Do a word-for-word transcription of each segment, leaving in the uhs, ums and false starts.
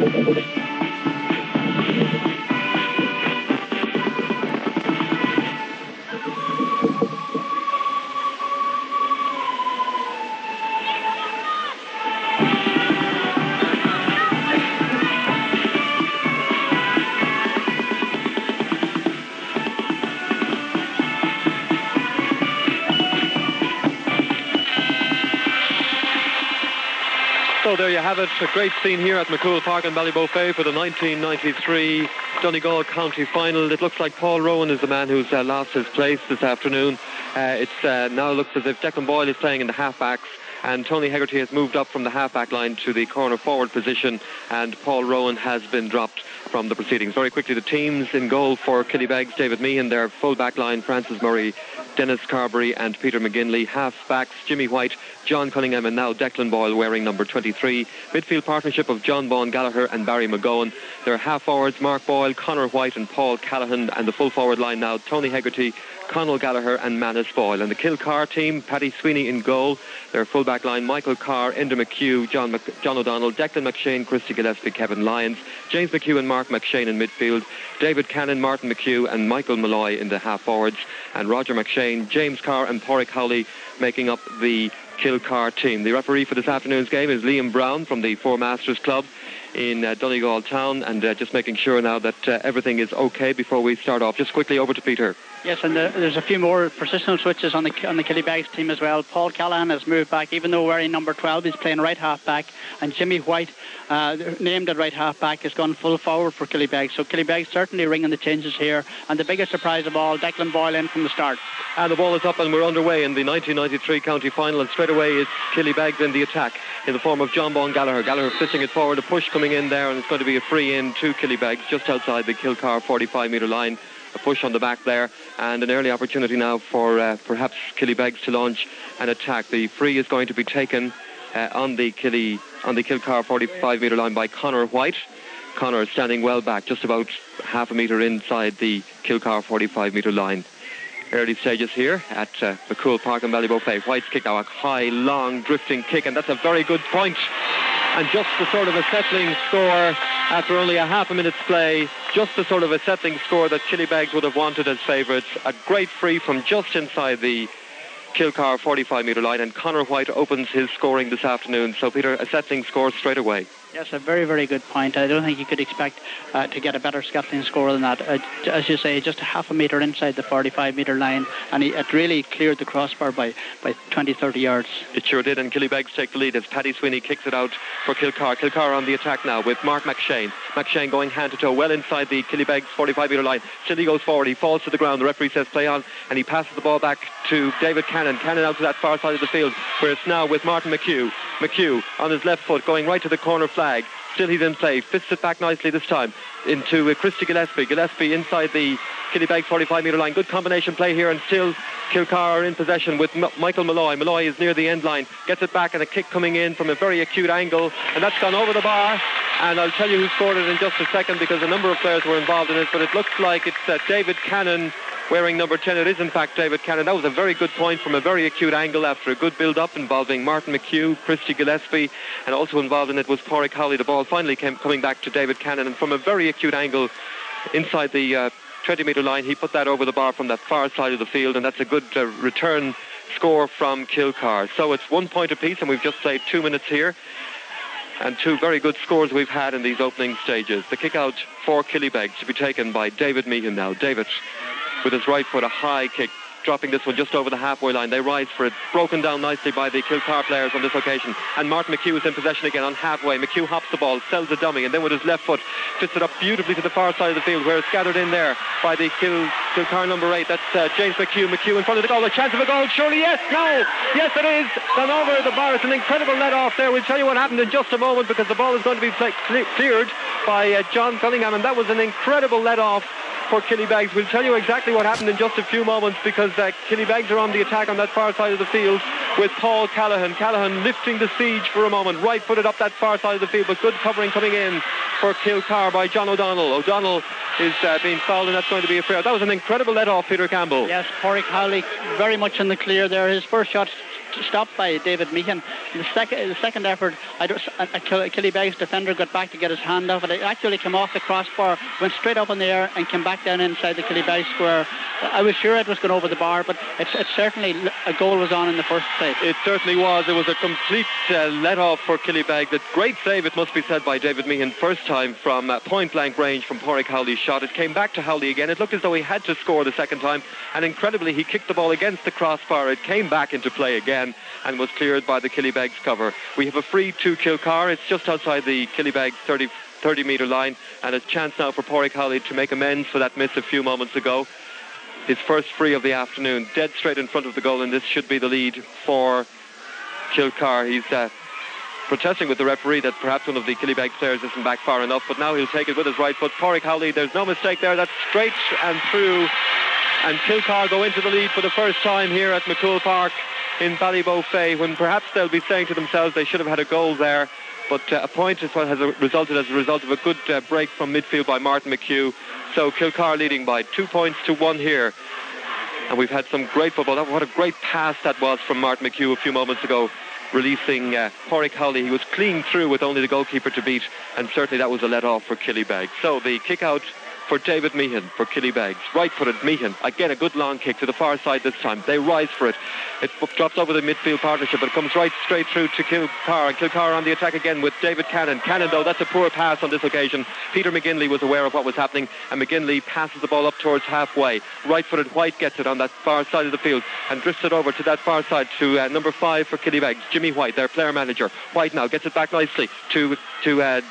So there you have it, a great scene here at McCool Park in Ballybofey for the nineteen ninety-three Donegal County Final. It looks like Paul Rowan is the man who's uh, lost his place this afternoon. Uh, it uh, now looks as if Declan Boyle is playing in the half-backs, and Tony Hegarty has moved up from the half-back line to the corner forward position, and Paul Rowan has been dropped from the proceedings. Very quickly, the teams in goal for Killybegs: David Meehan, their full-back line, Francis Murray, Dennis Carberry and Peter McGinley. Half-backs: Jimmy White, John Cunningham and now Declan Boyle wearing number twenty-three. Midfield partnership of John Vaughan Gallagher and Barry McGowan. Their half-forwards: Mark Boyle, Conor White and Paul Callahan, and the full-forward line now Tony Hegarty, Conal Gallagher and Manus Boyle. And the Kilcar team: Paddy Sweeney in goal. Their full-back line: Michael Carr, Enda McHugh, John, Mc- John O'Donnell, Declan McShane, Christy Gillespie, Kevin Lyons, James McHugh and Mark McShane in midfield, David Cannon, Martin McHugh and Michael Malloy in the half-forwards, and Roger McShane, James Carr and Porrick Howley making up the Kilcar team. The referee for this afternoon's game is Liam Brown from the Four Masters Club in uh, Donegal Town, and uh, just making sure now that uh, everything is okay before we start off. Just quickly over to Peter. Yes, and the, there's a few more positional switches on the on the Killybegs team as well. Paul Callahan has moved back, even though wearing number twelve, he's playing right half back, and Jimmy White, uh, named at right half back, has gone full forward for Killybegs. So Killybegs certainly ringing the changes here, and the biggest surprise of all, Declan Boyle in from the start. And the ball is up and we're underway in the nineteen ninety-three county final, and straight away it's Killybegs in the attack in the form of John Vaughan Gallagher. Gallagher fishing it forward, a push coming in there, and it's going to be a free in to Killybegs just outside the Kilcar forty-five metre line. A push on the back there, and an early opportunity now for uh, perhaps Killybegs to launch an attack. The free is going to be taken uh, on the Killy on the Kilcar forty-five metre line by Conor White. Conor standing well back, just about half a metre inside the Kilcar forty-five metre line. Early stages here at uh, McCool Park in Ballybofey. White's kick now, a high, long, drifting kick, and that's a very good point. And just the sort of a settling score after only a half a minute's play, just the sort of a settling score that Killybegs would have wanted as favourites. A great free from just inside the Kilcar forty-five metre line, and Conor White opens his scoring this afternoon. So, Peter, a settling score straight away. Yes, a very, very good point. I don't think you could expect uh, to get a better scuttling score than that. Uh, as you say, just a half a metre inside the forty-five metre line, and he, it really cleared the crossbar by, by twenty, thirty yards. It sure did, and Killybegs take the lead as Paddy Sweeney kicks it out for Kilcar. Kilcar on the attack now with Mark McShane. McShane going hand to toe, well inside the Killybegs forty-five metre line. Still he goes forward, he falls to the ground. The referee says play on, and he passes the ball back to David Cannon. Cannon out to that far side of the field, where it's now with Martin McHugh. McHugh on his left foot going right to the corner flag. Still he's in play, fits it back nicely this time into uh, Christy Gillespie. Gillespie inside the Killybegs forty-five metre line. Good combination play here, and still Kilcar are in possession with M- Michael Malloy. Malloy is near the end line, gets it back, and a kick coming in from a very acute angle, and that's gone over the bar. And I'll tell you who scored it in just a second, because a number of players were involved in it, but it looks like it's uh, David Cannon wearing number ten. It is in fact David Cannon. That was a very good point from a very acute angle after a good build-up involving Martin McHugh, Christy Gillespie, and also involved in it was Porrick Howley. The ball finally came coming back to David Cannon, and from a very acute angle inside the uh, twenty metre line, he put that over the bar from that far side of the field, and that's a good uh, return score from Kilcar. So it's one point apiece, and we've just played two minutes here, and two very good scores we've had in these opening stages. The kick out for Killybegs to be taken by David Meehan now. David with his right foot, a high kick, dropping this one just over the halfway line. They rise for it, broken down nicely by the Kilcar players on this occasion, and Martin McHugh is in possession again on halfway. McHugh hops the ball, sells a dummy, and then with his left foot fits it up beautifully to the far side of the field, where it's gathered in there by the Kil- Kilcar number eight. That's uh, James McHugh. McHugh in front of the goal. A chance of a goal, surely. Yes, no, yes it is. Gone over the bar. It's an incredible let off there. We'll tell you what happened in just a moment, because the ball is going to be play- cleared by uh, John Cunningham, and that was an incredible let off for Killybegs. We'll tell you exactly what happened in just a few moments, because uh, Killybegs are on the attack on that far side of the field with Paul Callahan. Callahan lifting the siege for a moment, right footed up that far side of the field, but good covering coming in for Kilcar by John O'Donnell. O'Donnell is uh, being fouled, and that's going to be a fair. That was an incredible let off, Peter Campbell. Yes, Porrick Howley very much in the clear there. His first shot stopped by David Meehan. The second, the second effort, I don't, a, a Killybegs defender got back to get his hand off it. It actually came off the crossbar, went straight up in the air and came back down inside the Killybegs square. I was sure it was going over the bar, but it's, it's certainly a goal was on in the first place. It certainly was. It was a complete uh, let-off for Killybegs. It's great save, it must be said, by David Meehan. First time from uh, point-blank range from Pádraig Howley's shot. It came back to Howley again. It looked as though he had to score the second time, and incredibly he kicked the ball against the crossbar. It came back into play again and was cleared by the Killybegs cover. We have a free to Kilcar. It's just outside the Killybegs thirty metre line, and a chance now for Pádraig Howley to make amends for that miss a few moments ago. His first free of the afternoon, dead straight in front of the goal, and this should be the lead for Kilcar. He's uh, protesting with the referee that perhaps one of the Killybegs players isn't back far enough, but now he'll take it with his right foot. Pádraig Howley, there's no mistake there. That's straight and through, and Kilcar go into the lead for the first time here at McCool Park in Ballybofey, when perhaps they'll be saying to themselves they should have had a goal there. But uh, a point is what has resulted as a result of a good uh, break from midfield by Martin McHugh. So Kilcar leading by two points to one here. And we've had some great football. What a great pass that was from Martin McHugh a few moments ago, releasing uh, Pádraig Howley. He was clean through with only the goalkeeper to beat, and certainly that was a let-off for Killybegs. So the kick-out for David Meehan for Killybegs. Right-footed Meehan. Again, a good long kick to the far side this time. They rise for it. It drops over the midfield partnership, but it comes right straight through to Kilcar. And Kilcar on the attack again with David Cannon. Cannon, though, that's a poor pass on this occasion. Peter McGinley was aware of what was happening, and McGinley passes the ball up towards halfway. Right-footed White gets it on that far side of the field and drifts it over to that far side to uh, number five for Killybegs, Jimmy White, their player manager. White now gets it back nicely to to uh,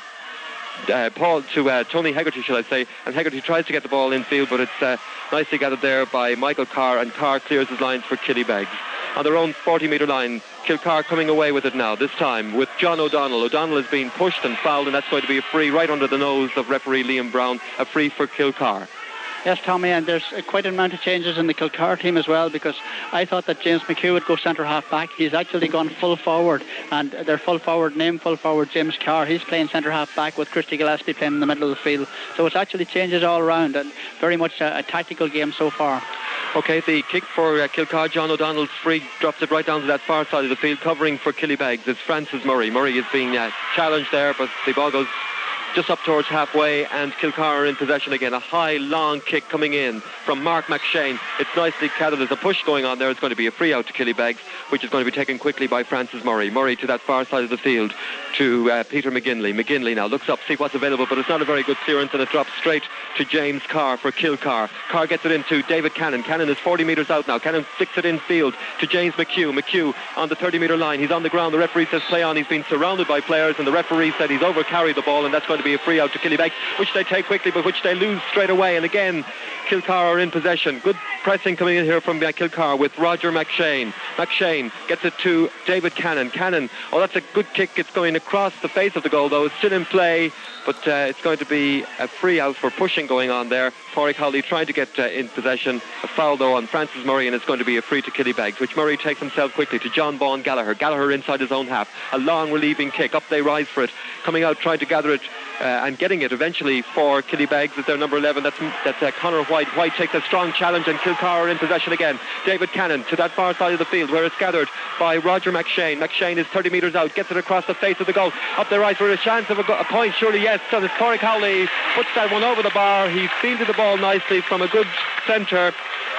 Uh, Paul to uh, Tony Hegarty, shall I say, and Hegarty tries to get the ball in field, but it's uh, nicely gathered there by Michael Carr, and Carr clears his lines for Killybegs. On their own forty metre line, Kilcar coming away with it now, this time with John O'Donnell. O'Donnell is being pushed and fouled, and that's going to be a free right under the nose of referee Liam Brown, a free for Kilcar. Yes, Tommy, and there's quite an amount of changes in the Kilcar team as well, because I thought that James McHugh would go centre half back. He's actually gone full forward, and their full forward, named full forward James Carr, he's playing centre half back with Christy Gillespie playing in the middle of the field. So it's actually changes all around, and very much a, a tactical game so far. Okay, the kick for uh, Kilcar, John O'Donnell's free, drops it right down to that far side of the field, covering for Killybegs. It's Francis Murray. Murray is being uh, challenged there, but the ball goes just up towards halfway, and Kilcar are in possession again. A high, long kick coming in from Mark McShane. It's nicely gathered. There's a push going on there. It's going to be a free out to Killybegs, which is going to be taken quickly by Francis Murray. Murray to that far side of the field to uh, Peter McGinley. McGinley now looks up, see what's available, but it's not a very good clearance, and it drops straight to James Carr for Kilcar. Carr gets it into David Cannon. Cannon is forty metres out now. Cannon flicks it in field to James McHugh. McHugh on the thirty metre line. He's on the ground. The referee says play on. He's been surrounded by players, and the referee said he's overcarried the ball, and that's going to be a free out to Killybegs, which they take quickly, but which they lose straight away. And again, Kilcar are in possession. Good pressing coming in here from uh, Kilcar with Roger McShane. McShane gets it to David Cannon. Cannon, oh, that's a good kick. It's going across the face of the goal, though. It's still in play, but uh, it's going to be a free out for pushing going on there. Pádraig Howley trying to get uh, in possession. A foul, though, on Francis Murray, and it's going to be a free to Killybegs, which Murray takes himself quickly to John Vaughan Gallagher. Gallagher inside his own half. A long relieving kick. Up they rise for it. Coming out, trying to gather it uh, and getting it eventually for Killybegs is their number eleven. That's, that's uh, Conor White. White takes a strong challenge, and Kilcar are in possession again. David Cannon to that far side of the field where it's gathered by Roger McShane. McShane is thirty metres out, gets it across the face of the goal. Up the right for a chance of a, go- a point, surely, yes. So it's Pádraig Howley puts that one over the bar. He's fielded the ball nicely from a good centre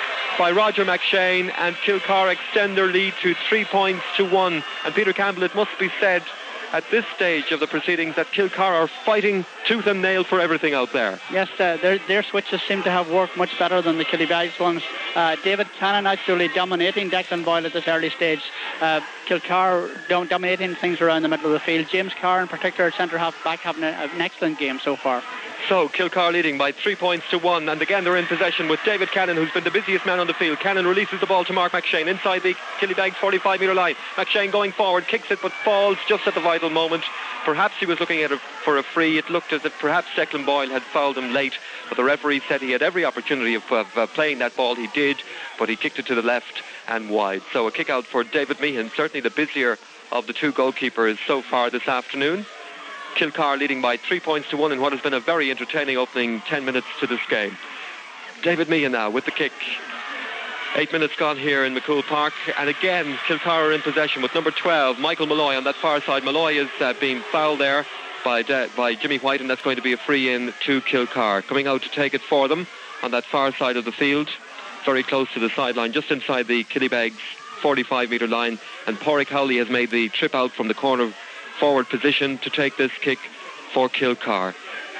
by Roger McShane, and Kilcar extend their lead to three points to one. And Peter Campbell, it must be said at this stage of the proceedings that Kilcar are fighting tooth and nail for everything out there. Yes, uh, their, their switches seem to have worked much better than the Killybegs ones. Uh, David Cannon actually dominating Declan Boyle at this early stage. Uh, Kilcar dom- dominating things around the middle of the field. James Carr in particular, centre half back, having a, an excellent game so far. So Kilcar leading by three points to one, and again they're in possession with David Cannon, who's been the busiest man on the field. Cannon releases the ball to Mark McShane inside the Killybegs forty-five metre line. McShane going forward, kicks it, but falls just at the vital moment. Perhaps he was looking at it for a free. It looked as if perhaps Declan Boyle had fouled him late, but the referee said he had every opportunity of, of uh, playing that ball. He did, but he kicked it to the left and wide. So a kick out for David Meehan, certainly the busier of the two goalkeepers so far this afternoon. Kilcar leading by three points to one in what has been a very entertaining opening ten minutes to this game. David Meehan now with the kick. Eight minutes gone here in McCool Park, and again Kilcar are in possession with number twelve, Michael Malloy, on that far side. Malloy is uh, being fouled there by De- by Jimmy White, and that's going to be a free in to Kilcar. Coming out to take it for them on that far side of the field, very close to the sideline, just inside the Killybegs forty-five metre line, and Pádraig Howley has made the trip out from the corner forward position to take this kick for Kilcar.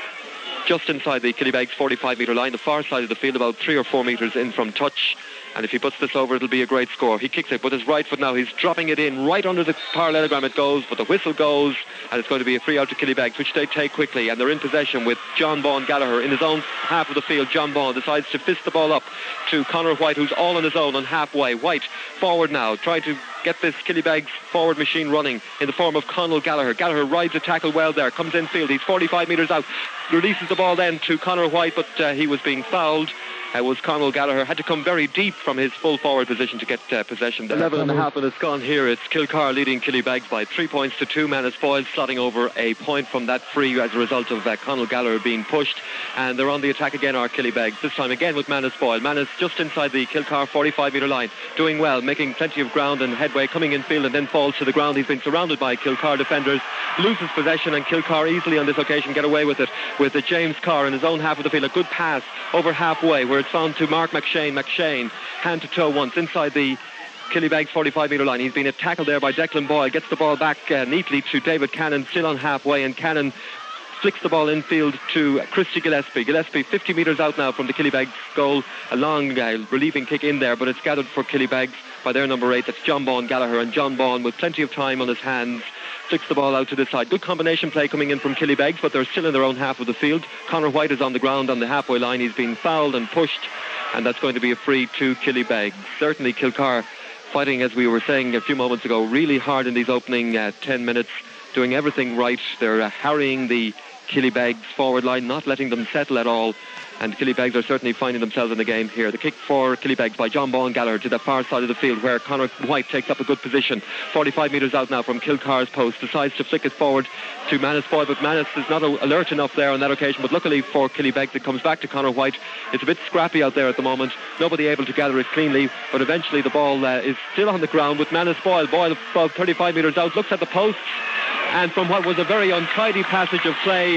Just inside the Killybegs forty-five metre line, the far side of the field, about three or four metres in from touch. And if he puts this over, it'll be a great score. He kicks it with his right foot now. He's dropping it in right under the parallelogram. It goes, but the whistle goes, and it's going to be a free out to Killybegs, which they take quickly. And they're in possession with John Baughan Gallagher in his own half of the field. John Baughan decides to fist the ball up to Conor White, who's all on his own on halfway. White forward now, trying to get this Killybegs forward machine running in the form of Conor Gallagher. Gallagher rides a tackle well there, comes in field. He's forty-five metres out, releases the ball then to Conor White, but uh, he was being fouled. Uh, was Conor Gallagher, had to come very deep from his full forward position to get uh, possession there. eleven and a half minutes gone here. It's Kilcar leading Killybegs by three points to two. Manus Boyle slotting over a point from that free as a result of uh, Conor Gallagher being pushed. And they're on the attack again, are Killybegs. This time again with Manus Boyle. Manus just inside the Kilcar forty-five metre line, doing well, making plenty of ground and headway, coming in field and then falls to the ground. He's been surrounded by Kilcar defenders, loses possession, and Kilcar easily on this occasion get away with it with uh, James Carr in his own half of the field. A good pass over halfway where it's found to Mark McShane. McShane hand to toe once inside the Killybegs forty-five metre line. He's been tackled there by Declan Boyle. Gets the ball back uh, neatly to David Cannon, still on halfway, and Cannon flicks the ball infield to Christy Gillespie. Gillespie fifty metres out now from the Killybegs goal. A long uh, relieving kick in there, but it's gathered for Killybegs by their number eight. That's John Baughan Gallagher, and John Baughan with plenty of time on his hands flicks the ball out to this side. Good combination play coming in from Killybegs, but they're still in their own half of the field. Conor White is on the ground on the halfway line. He's been fouled and pushed, and that's going to be a free to Killybegs. Certainly Kilcar fighting, as we were saying a few moments ago, really hard in these opening uh, ten minutes, doing everything right. They're uh, harrying the Killybegs forward line, not letting them settle at all, and Killybegs are certainly finding themselves in the game here. The kick for Killybegs by John Baughan Gallagher to the far side of the field, where Conor White takes up a good position. forty-five metres out now from Kilcar's post, decides to flick it forward to Manus Boyle, but Manus is not alert enough there on that occasion. But luckily for Killybegs, it comes back to Conor White. It's a bit scrappy out there at the moment, nobody able to gather it cleanly, but eventually the ball uh, is still on the ground with Manus Boyle. Boyle about thirty-five metres out, looks at the posts, and from what was a very untidy passage of play,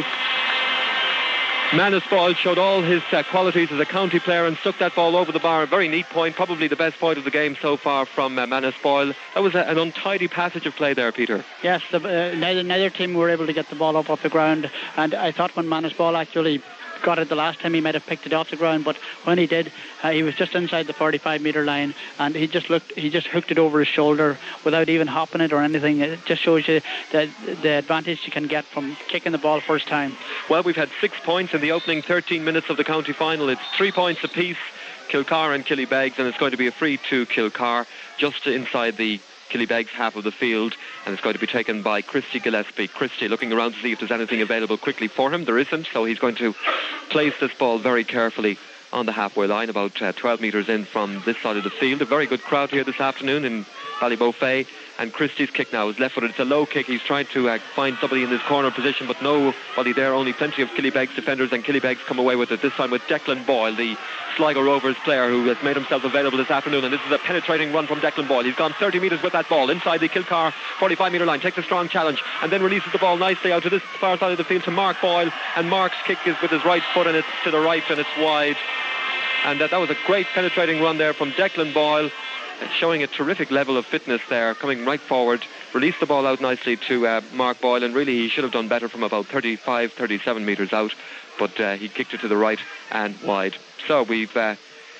Manus Boyle showed all his uh, qualities as a county player and stuck that ball over the bar. A very neat point, probably the best point of the game so far from uh, Manus Boyle. That was a, an untidy passage of play there, Peter. Yes, the, uh, neither, neither team were able to get the ball up off the ground, and I thought when Manus Boyle actually got it the last time, he might have picked it off the ground, but when he did, uh, he was just inside the forty-five metre line, and he just looked he just hooked it over his shoulder without even hopping it or anything. It just shows you the, the advantage you can get from kicking the ball first time. Well, we've had six points in the opening thirteen minutes of the county final. It's three points apiece, Kilcar and Killybegs, and it's going to be a free to Kilcar just inside the Killybegs half of the field, and it's going to be taken by Christy Gillespie. Christy looking around to see if there's anything available quickly for him. There isn't, so he's going to place this ball very carefully on the halfway line, about uh, twelve metres in from this side of the field. A very good crowd here this afternoon in Ballybofey, and Christie's kick now is left footed. It's a low kick. He's trying to uh, find somebody in this corner position, but nobody there. Only plenty of Killybegs defenders, and Killybegs come away with it, this time with Declan Boyle, the Sligo Rovers player who has made himself available this afternoon. And this is a penetrating run from Declan Boyle. He's gone thirty metres with that ball inside the Kilcar forty-five metre line, takes a strong challenge and then releases the ball nicely out to this far side of the field to Mark Boyle, and Mark's kick is with his right foot, and it's to the right and it's wide. And uh, that was a great penetrating run there from Declan Boyle, showing a terrific level of fitness there, coming right forward, released the ball out nicely to uh, Mark Boyle, and really he should have done better from about thirty-five, thirty-seven metres out, but uh, he kicked it to the right and wide. So we've uh,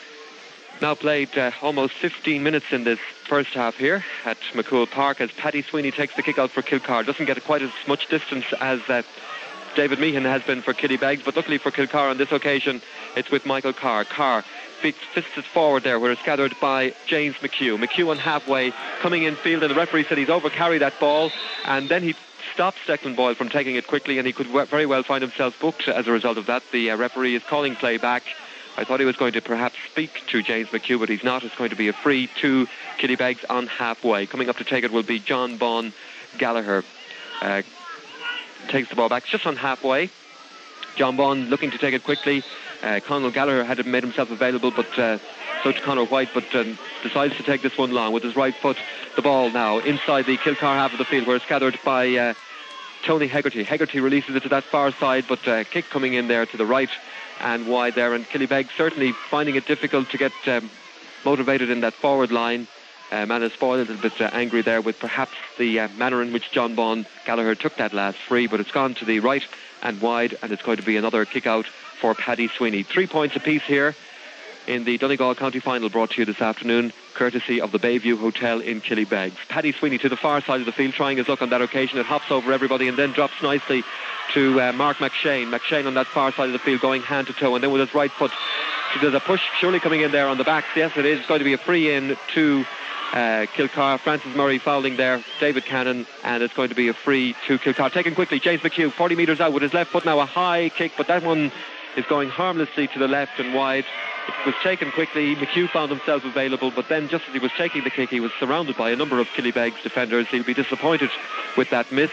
now played uh, almost fifteen minutes in this first half here at McCool Park, as Paddy Sweeney takes the kick out for Kilcar. Doesn't get quite as much distance as uh, David Meehan has been for Killybegs, but luckily for Kilcar on this occasion, it's with Michael Carr. Carr fists it forward there, where it's gathered by James McHugh. McHugh on halfway, coming in field, and the referee said he's overcarried that ball, and then he stops Declan Boyle from taking it quickly, and he could very well find himself booked as a result of that. The uh, referee is calling play back. I thought he was going to perhaps speak to James McHugh, but he's not. It's going to be a free to Killybegs on halfway. Coming up to take it will be John Baughan Gallagher. Uh, takes the ball back just on halfway. John Baughan looking to take it quickly. Uh, Conal Gallagher had made himself available, but uh, so to Conor White, but um, decides to take this one long with his right foot. The ball now inside the Kilcar half of the field, where it's gathered by uh, Tony Hegarty. Hegarty releases it to that far side, but uh, kick coming in there to the right and wide there. And Killybegs certainly finding it difficult to get um, motivated in that forward line. Uh, Manus Boyle a little bit uh, angry there with perhaps the uh, manner in which John Bond Gallagher took that last free, but it's gone to the right and wide, and it's going to be another kick out for Paddy Sweeney. Three points apiece here in the Donegal County Final, brought to you this afternoon courtesy of the Bayview Hotel in Killybegs. Paddy Sweeney to the far side of the field, trying his luck on that occasion. It hops over everybody and then drops nicely to uh, Mark McShane. McShane on that far side of the field, going hand to toe, and then with his right foot, there's a push surely coming in there on the back. Yes, it is. It's going to be a free in to uh, Kilcar. Francis Murray fouling there, David Cannon, and it's going to be a free to Kilcar. Taken quickly, James McHugh, forty metres out with his left foot now, a high kick, but that one is going harmlessly to the left and wide. It was taken quickly. McHugh found himself available, but then just as he was taking the kick, he was surrounded by a number of Killybegs defenders. He'll be disappointed with that miss.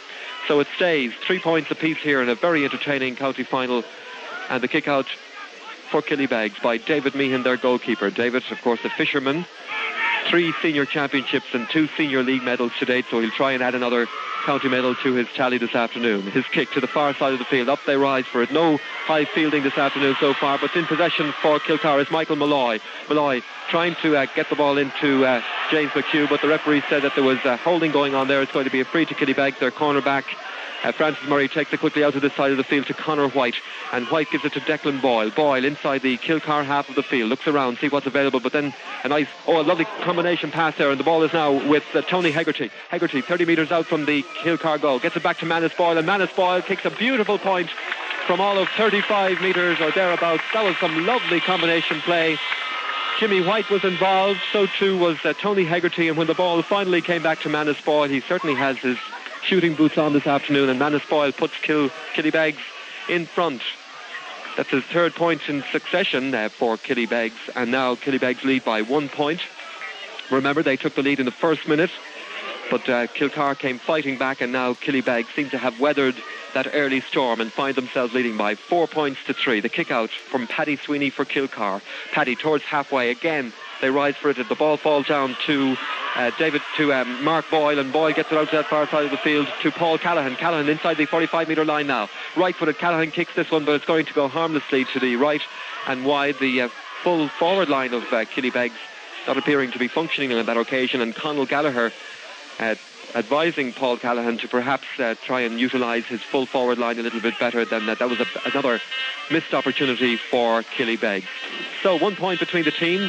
So it stays three points apiece here in a very entertaining county final, and the kick out for Killybegs by David Meehan, their goalkeeper. David, of course, a fisherman, three senior championships and two senior league medals to date, so he'll try and add another county medal to his tally this afternoon. His kick to the far side of the field, up they rise for it. No high fielding this afternoon so far, but in possession for Kilcar is Michael Malloy. Malloy trying to uh, get the ball into uh, James McHugh, but the referee said that there was uh, holding going on there. It's going to be a free to Killybegs, their cornerback. Uh, Francis Murray takes it quickly out to this side of the field to Conor White, and White gives it to Declan Boyle. Boyle inside the Kilcar half of the field, looks around, see what's available, but then a nice, oh, a lovely combination pass there, and the ball is now with uh, Tony Hegarty. Hegarty, thirty metres out from the Kilcar goal, gets it back to Manus Boyle, and Manus Boyle kicks a beautiful point from all of thirty-five metres or thereabouts. That was some lovely combination play. Jimmy White was involved, so too was uh, Tony Hegarty, and when the ball finally came back to Manus Boyle, he certainly has his shooting boots on this afternoon, and Manus Boyle puts Kill, Killybegs in front. That's his third point in succession uh, for Killybegs, and now Killybegs lead by one point. Remember, they took the lead in the first minute, but uh, Kilcar came fighting back, and now Killybegs seem to have weathered that early storm and find themselves leading by four points to three. The kick out from Paddy Sweeney for Kilcar. Paddy towards halfway again. They rise for it. The ball falls down to uh, David, to um, Mark Boyle, and Boyle gets it out to that far side of the field to Paul Callahan. Callahan inside the forty-five metre line now. Right-footed, Callahan kicks this one, but it's going to go harmlessly to the right and wide. The uh, full forward line of uh, Killybegs not appearing to be functioning on that occasion, and Conal Gallagher uh, advising Paul Callahan to perhaps uh, try and utilise his full forward line a little bit better than that. That was a, another missed opportunity for Killybegs. So one point between the teams.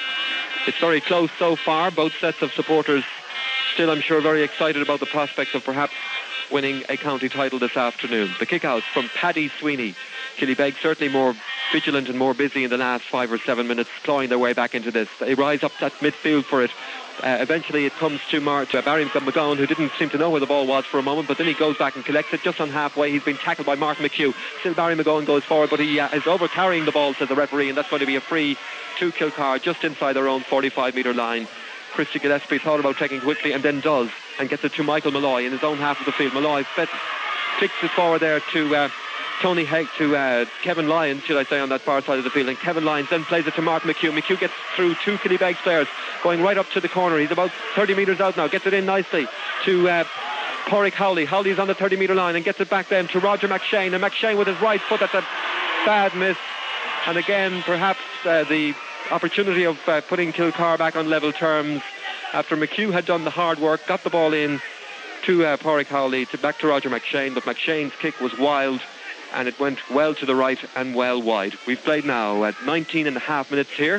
It's very close so far. Both sets of supporters still, I'm sure, very excited about the prospects of perhaps winning a county title this afternoon. The kick out from Paddy Sweeney. Killybegs certainly more vigilant and more busy in the last five or seven minutes, clawing their way back into this. They rise up that midfield for it. Uh, eventually it comes to, Mar- to Barry McGowan, who didn't seem to know where the ball was for a moment, but then he goes back and collects it just on halfway. He's been tackled by Mark McHugh. Still Barry McGowan goes forward, but he uh, is over carrying the ball, says the referee, and that's going to be a free to Kilcar just inside their own forty-five metre line. Christy Gillespie thought about taking quickly and then does, and gets it to Michael Malloy in his own half of the field. Malloy fed, flicks it forward there to uh, Tony Haig, to uh, Kevin Lyons, should I say, on that far side of the field, and Kevin Lyons then plays it to Mark McHugh. McHugh gets through two Killybegs players, going right up to the corner. He's about thirty metres out now, gets it in nicely to uh, Porrick Howley. Howley's on the thirty metre line and gets it back then to Roger McShane, and McShane with his right foot, that's a bad miss. And again, perhaps uh, the opportunity of uh, putting Kilcar back on level terms after McHugh had done the hard work, got the ball in to uh, Porrick Howley, to back to Roger McShane, but McShane's kick was wild and it went well to the right and well wide. We've played now at nineteen and a half minutes here,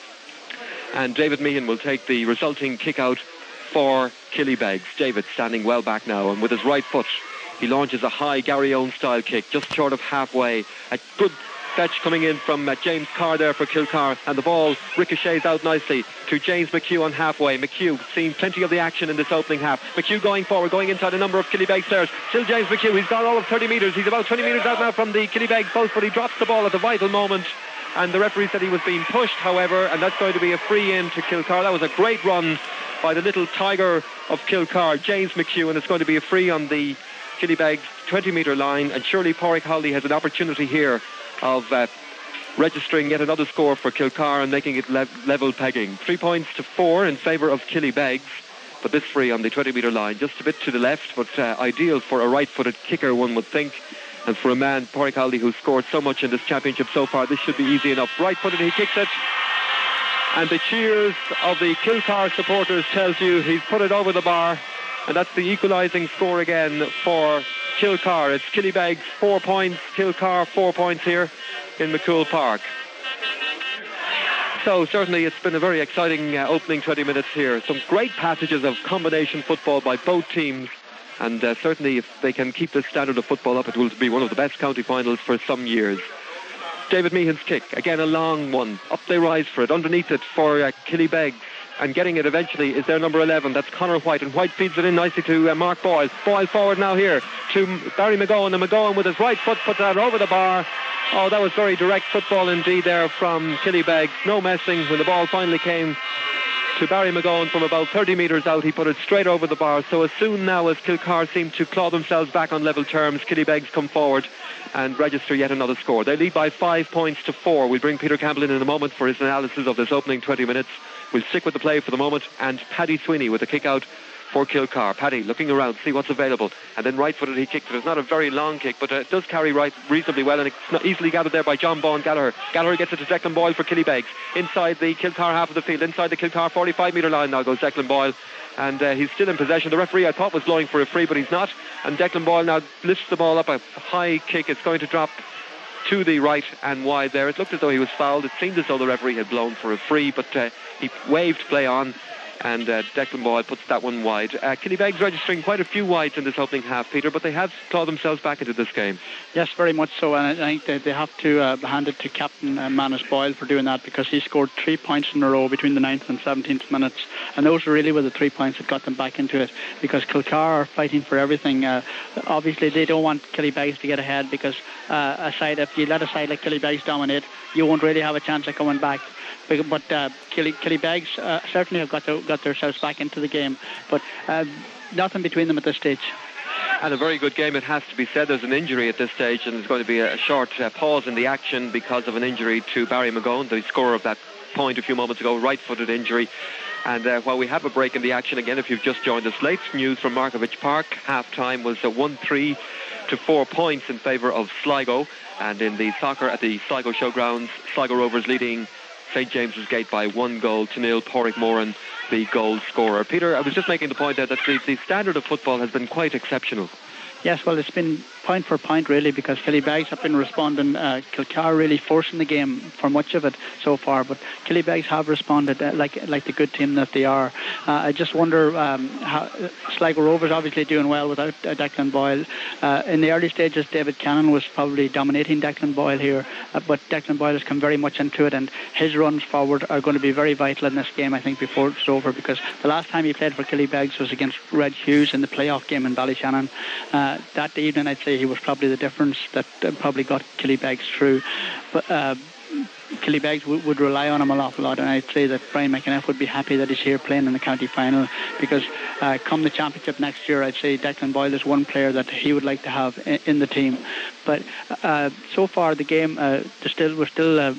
and David Meehan will take the resulting kick out for Killybegs. David standing well back now, and with his right foot he launches a high Gary Owen style kick just short of halfway. A good fetch coming in from uh, James Carr there for Kilcar, and the ball ricochets out nicely to James McHugh on halfway. McHugh seeing plenty of the action in this opening half. McHugh going forward, going inside a number of Killybegs players. Still James McHugh, he's gone all of thirty metres. He's about twenty metres out now from the Killybegs post, but he drops the ball at the vital moment, and the referee said he was being pushed, however, and that's going to be a free in to Kilcar. That was a great run by the little tiger of Kilcar, James McHugh, and it's going to be a free on the Killybegs twenty metre line, and surely Porrick Howley has an opportunity here of uh, registering yet another score for Kilcar and making it le- level pegging. Three points to four in favour of Killybegs, but this free on the twenty metre line, just a bit to the left, but uh, ideal for a right-footed kicker, one would think. And for a man, Pádraig Howley, who's scored so much in this championship so far, this should be easy enough. Right-footed, he kicks it. And the cheers of the Kilcar supporters tells you he's put it over the bar. And that's the equalising score again for Kilcar. It's Killybegs four points, Kilcar four points here in McCool Park. So certainly it's been a very exciting uh, opening twenty minutes here. Some great passages of combination football by both teams. And uh, certainly if they can keep this standard of football up, it will be one of the best county finals for some years. David Meehan's kick, again a long one. Up they rise for it, underneath it for uh, Killybegs. And getting it eventually is their number eleven. That's Conor White. And White feeds it in nicely to uh, Mark Boyle. Boyle forward now here to Barry McGowan. And McGowan with his right foot puts that over the bar. Oh, that was very direct football indeed there from Killybegs. No messing. When the ball finally came to Barry McGowan from about thirty metres out, he put it straight over the bar. So as soon now as Kilcar seem to claw themselves back on level terms, Killybegs come forward and register yet another score. They lead by five points to four. We'll bring Peter Campbell in in a moment for his analysis of this opening twenty minutes. We'll stick with the play for the moment, and Paddy Sweeney with a kick out for Kilcar. Paddy looking around, see what's available, and then right-footed he kicks it. It's not a very long kick, but uh, it does carry right reasonably well, and it's not easily gathered there by John Baughan Gallagher. Gallagher gets it to Declan Boyle for Killybegs. Inside the Kilcar half of the field, inside the Kilcar forty-five metre line now goes Declan Boyle, and uh, he's still in possession. The referee I thought was blowing for a free, but he's not, and Declan Boyle now lifts the ball up, a high kick. It's going to drop to the right and wide there. It looked as though he was fouled. It seemed as though the referee had blown for a free, but uh, he waved play on, and uh, Declan Boyle puts that one wide. Uh, Killybegs registering quite a few wides in this opening half, Peter, but they have clawed themselves back into this game. Yes, very much so, and I think they, they have to uh, hand it to Captain uh, Manus Boyle for doing that, because he scored three points in a row between the ninth and seventeenth minutes, and those really were the three points that got them back into it, because Kilcar are fighting for everything. Uh, obviously, they don't want Killybegs to get ahead, because uh, a side, if you let a side like Killybegs dominate, you won't really have a chance of coming back. But uh, Killy, Killybegs uh, certainly have got, to, got themselves back into the game, but uh, nothing between them at this stage. And a very good game, it has to be said. There's an injury at this stage, and there's going to be a short uh, pause in the action because of an injury to Barry McGowan, the scorer of that point a few moments ago, right-footed injury. And uh, while we have a break in the action, again, if you've just joined us late, news from Markovich Park. Half-time was a one three to four points in favour of Sligo. And in the soccer at the Sligo Showgrounds, Sligo Rovers leading Saint James's Gate by one goal to nil. Pádraig Moran, the goal scorer. Peter, I was just making the point there that the, the standard of football has been quite exceptional. Yes, well, it's been point for point, really, because Killybegs have been responding. Uh, Kilcar really forcing the game for much of it so far, but Killybegs have responded uh, like like the good team that they are. Uh, I just wonder um, how Sligo Rovers obviously doing well without uh, Declan Boyle. Uh, in the early stages, David Cannon was probably dominating Declan Boyle here, uh, but Declan Boyle has come very much into it, and his runs forward are going to be very vital in this game, I think, before it's over, because the last time he played for Killybegs was against Reg Hughes in the playoff game in Ballyshannon. Uh, that evening, I'd say he was probably the difference that uh, probably got Killybegs through. But uh, Killybegs w- would rely on him an awful lot, and I'd say that Brian McAneff would be happy that he's here playing in the county final, because uh, come the championship next year, I'd say Declan Boyle is one player that he would like to have in, in the team. But uh, so far the game, uh, still we're still. Uh,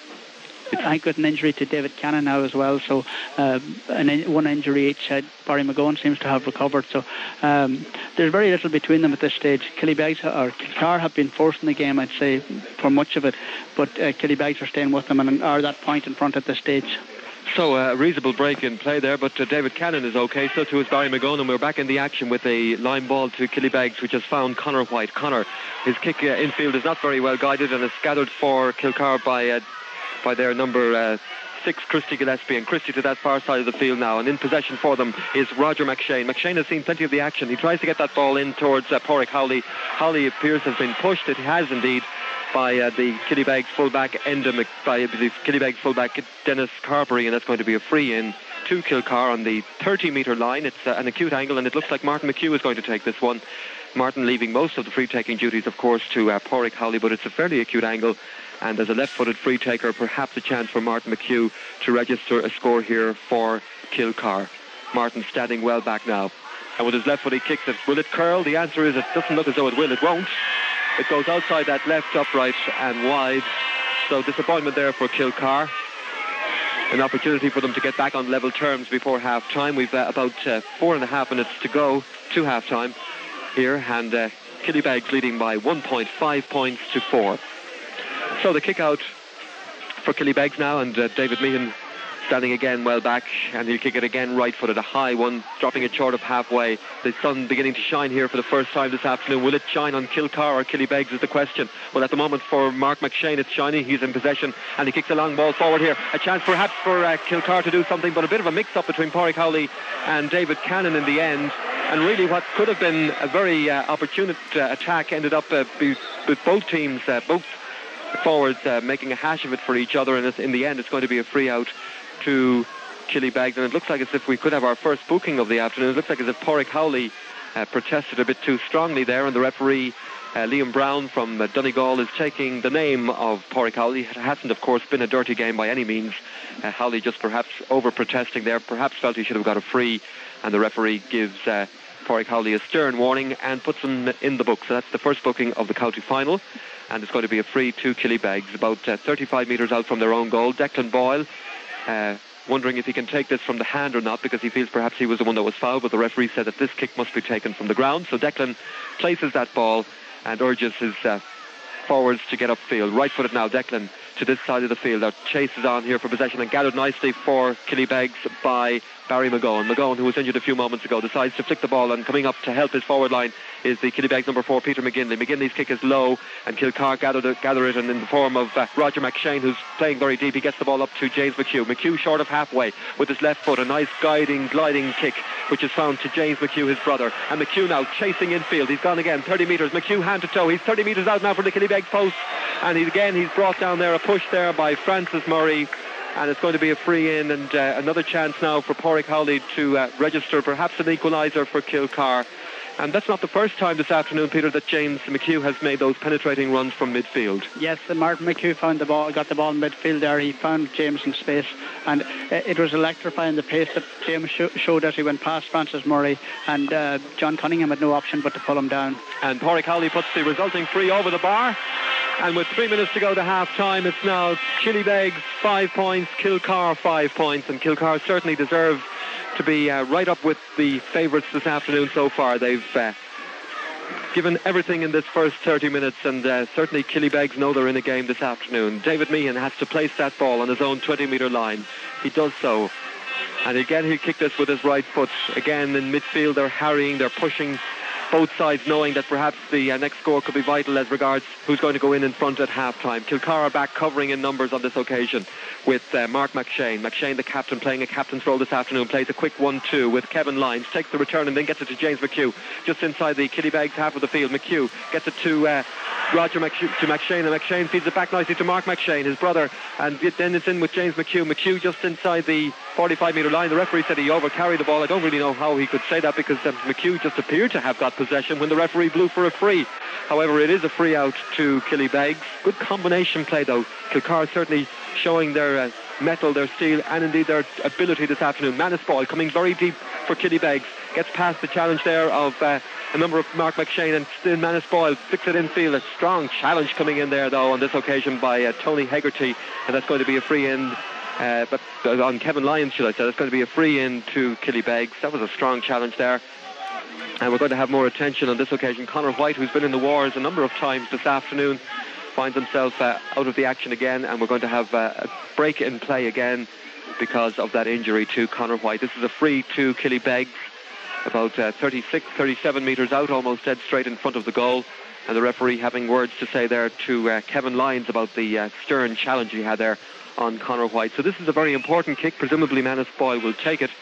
I think with an injury to David Cannon now as well, so uh, an in, one injury each. Uh, Barry McGowan seems to have recovered, so um, there's very little between them at this stage. Killybegs or Kilcar have been forcing the game, I'd say, for much of it, but uh, Killybegs are staying with them and are that point in front at this stage. So uh, a reasonable break in play there, but uh, David Cannon is okay, so too is Barry McGowan, and we're back in the action with a line ball to Killybegs, which has found Conor White. Conor, his kick uh, infield is not very well guided, and is gathered for Kilcar by uh, by their number uh, six, Christy Gillespie, and Christy to that far side of the field now, and in possession for them is Roger McShane. McShane has seen plenty of the action. He tries to get that ball in towards uh, Pádraig Howley. Howley appears has been pushed. It has indeed by uh, the Killybegs fullback Enda Mc, by the Killybegs fullback Dennis Carberry, and that's going to be a free in to Kilcar on the thirty metre line. It's uh, an acute angle, and it looks like Martin McHugh is going to take this one. Martin leaving most of the free-taking duties, of course, to uh, Pádraig Howley, but it's a fairly acute angle. And as a left-footed free taker, perhaps a chance for Martin McHugh to register a score here for Kilcar. Martin standing well back now. And with his left foot he kicks it. Will it curl? The answer is it doesn't look as though it will. It won't. It goes outside that left upright and wide. So disappointment there for Kilcar. An opportunity for them to get back on level terms before half-time. We've uh, about uh, four and a half minutes to go to half-time here, and uh, Killybegs leading by one point five points to four. So the kick-out for Killybegs now, and uh, David Meehan standing again well back, and he'll kick it again right-footed, a high one, dropping it short of halfway. The sun beginning to shine here for the first time this afternoon. Will it shine on Kilcar or Killybegs is the question. Well, at the moment for Mark McShane, it's shining. He's in possession, and he kicks a long ball forward here. A chance perhaps for uh, Kilcar to do something, but a bit of a mix-up between Pádraig Howley and David Cannon in the end. And really what could have been a very uh, opportune uh, attack ended up uh, be, with both teams, uh, both forwards uh, making a hash of it for each other, and it's, in the end it's going to be a free out to Killybegs, and it looks like as if we could have our first booking of the afternoon. It looks like as if Pádraig Howley uh, protested a bit too strongly there, and the referee uh, Liam Brown from uh, Donegal is taking the name of Pádraig Howley. It hasn't, of course, been a dirty game by any means. Uh, Howley just perhaps over-protesting there, perhaps felt he should have got a free, and the referee gives uh, Pádraig Howley a stern warning and puts him in the book. So that's the first booking of the county final, and it's going to be a free to Killybegs, about uh, thirty-five metres out from their own goal. Declan Boyle Uh, wondering if he can take this from the hand or not, because he feels perhaps he was the one that was fouled, but the referee said that this kick must be taken from the ground. So Declan places that ball and urges his uh, forwards to get upfield. Right-footed now, Declan to this side of the field. Our chase is on here for possession and gathered nicely for Killybegs by Barry McGowan. McGowan, who was injured a few moments ago, decides to flick the ball, and coming up to help his forward line is the Killybegs number four, Peter McGinley. McGinley's kick is low, and Kilcar gathered it, gather it, and in the form of uh, Roger McShane, who's playing very deep, he gets the ball up to James McHugh. McHugh short of halfway with his left foot, a nice guiding, gliding kick, which is found to James McHugh, his brother. And McHugh now chasing infield. He's gone again, thirty metres. McHugh hand to toe. He's thirty metres out now for the Killybegs post, and he, again he's brought down there, a push there by Francis Murray. And it's going to be a free in, and uh, another chance now for Pádraig Howley to uh, register perhaps an equaliser for Kilcar. And that's not the first time this afternoon, Peter, that James McHugh has made those penetrating runs from midfield. Yes, Martin McHugh found the ball, got the ball in midfield there. He found James in space, and uh, it was electrifying, the pace that James sh- showed as he went past Francis Murray, and uh, John Cunningham had no option but to pull him down. And Pádraig Howley puts the resulting free over the bar. And with three minutes to go to half-time, it's now Killybegs five points, Kilcar five points, and Kilcar certainly deserve to be uh, right up with the favourites this afternoon so far. They've uh, given everything in this first thirty minutes, and uh, certainly Killybegs know they're in a game this afternoon. David Meehan has to place that ball on his own twenty-metre line. He does so. And again, he'll kick this with his right foot. Again, in midfield, they're harrying, they're pushing both sides, knowing that perhaps the uh, next score could be vital as regards who's going to go in in front at half-time. Kilcar are back covering in numbers on this occasion with uh, Mark McShane. McShane, the captain, playing a captain's role this afternoon, plays a quick one two with Kevin Lyons, takes the return and then gets it to James McHugh, just inside the Killybegs half of the field. McHugh gets it to uh, Roger McHugh, to McShane, and McShane feeds it back nicely to Mark McShane, his brother, and then it's in with James McHugh. McHugh just inside the forty-five metre line. The referee said he over-carried the ball. I don't really know how he could say that, because um, McHugh just appeared to have got possession when the referee blew for a free. However, it is a free out to Killybegs. Good combination play though. Kilcar certainly showing their uh, mettle, their steel, and indeed their ability this afternoon. Manus Boyle coming very deep for Killybegs, gets past the challenge there of uh, a number of Mark McShane, and still Manus Boyle flicks it infield. A strong challenge coming in there though on this occasion by uh, Tony Hegarty, and that's going to be a free in. Uh, but uh, on Kevin Lyons, should I say, that's going to be a free in to Killybegs. That was a strong challenge there. And we're going to have more attention on this occasion. Conor White, who's been in the wars a number of times this afternoon, finds himself uh, out of the action again, and we're going to have uh, a break in play again because of that injury to Conor White. This is a free to Killybegs, about uh, thirty-six, thirty-seven metres out, almost dead straight in front of the goal. And the referee having words to say there to uh, Kevin Lyons about the uh, stern challenge he had there on Conor White. So this is a very important kick. Presumably Manus Boyle will take it.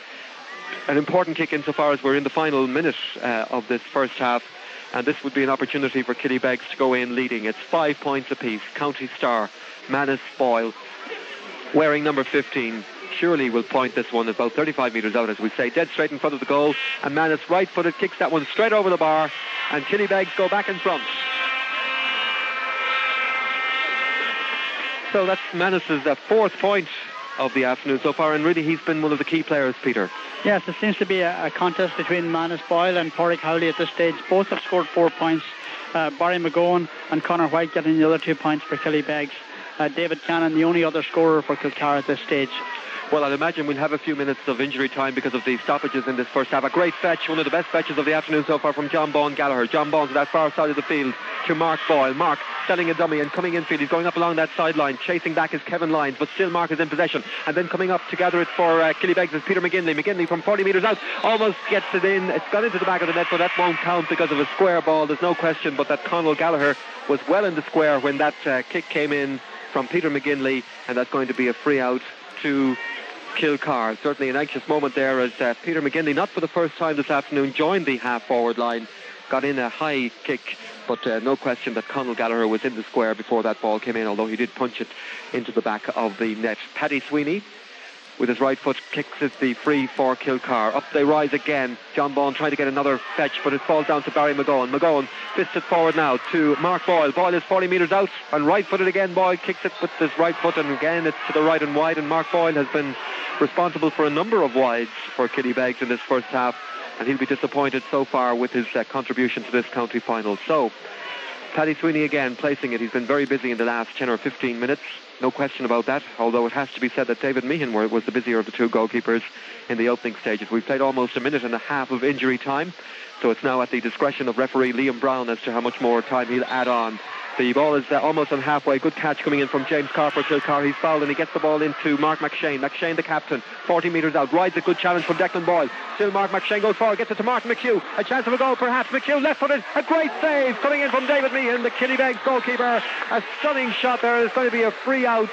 An important kick insofar as we're in the final minute uh, of this first half, and this would be an opportunity for Killybegs to go in leading. It's five points apiece. County star Manus Boyle, wearing number fifteen, surely will point this one about thirty-five metres out, as we say, dead straight in front of the goal, and Manus right-footed kicks that one straight over the bar, and Killybegs go back in front. So that's Manus's uh, fourth point of the afternoon so far, and really he's been one of the key players, Peter. Yes, it seems to be a, a contest between Manus Boyle and Pádraig Howley at this stage. Both have scored four points. Uh, Barry McGowan and Conor White getting the other two points for Killybegs. uh, David Cannon, the only other scorer for Kilcar at this stage. Well, I'd imagine we'll have a few minutes of injury time because of the stoppages in this first half. A great fetch, one of the best fetches of the afternoon so far from John Bawn Gallagher. John Bawn to that far side of the field to Mark Boyle. Mark selling a dummy and coming infield. He's going up along that sideline. Chasing back is Kevin Lyons, but still Mark is in possession. And then coming up to gather it for uh, Killybegs is Peter McGinley. McGinley from forty metres out almost gets it in. It's gone into the back of the net, but that won't count because of a square ball. There's no question but that Conal Gallagher was well in the square when that uh, kick came in from Peter McGinley, and that's going to be a free out to Kilcar. Certainly an anxious moment there as uh, Peter McGinley, not for the first time this afternoon, joined the half-forward line, got in a high kick, but uh, no question that Conal Gallagher was in the square before that ball came in, although he did punch it into the back of the net. Paddy Sweeney, with his right foot, kicks it the free for Kilcar. Up they rise again. John Bawn trying to get another fetch, but it falls down to Barry McGowan. McGowan fists it forward now to Mark Boyle. Boyle is forty metres out and right-footed again. Boyle kicks it with his right foot, and again it's to the right and wide, and Mark Boyle has been responsible for a number of wides for Killybegs in this first half, and he'll be disappointed so far with his uh, contribution to this county final. So Paddy Sweeney again placing it. He's been very busy in the last ten or fifteen minutes. No question about that, although it has to be said that David Meehan was the busier of the two goalkeepers in the opening stages. We've played almost a minute and a half of injury time, so it's now at the discretion of referee Liam Brown as to how much more time he'll add on. The ball is uh, almost on halfway. Good catch coming in from James Carr for Kilcar. He's fouled and he gets the ball into Mark McShane. McShane, the captain, forty metres out. Rides a good challenge from Declan Boyle. Still Mark McShane goes forward, gets it to Martin McHugh. A chance of a goal perhaps. McHugh left-footed. A great save coming in from David Meehan, the Killybegs goalkeeper. A stunning shot there. There's going to be a free out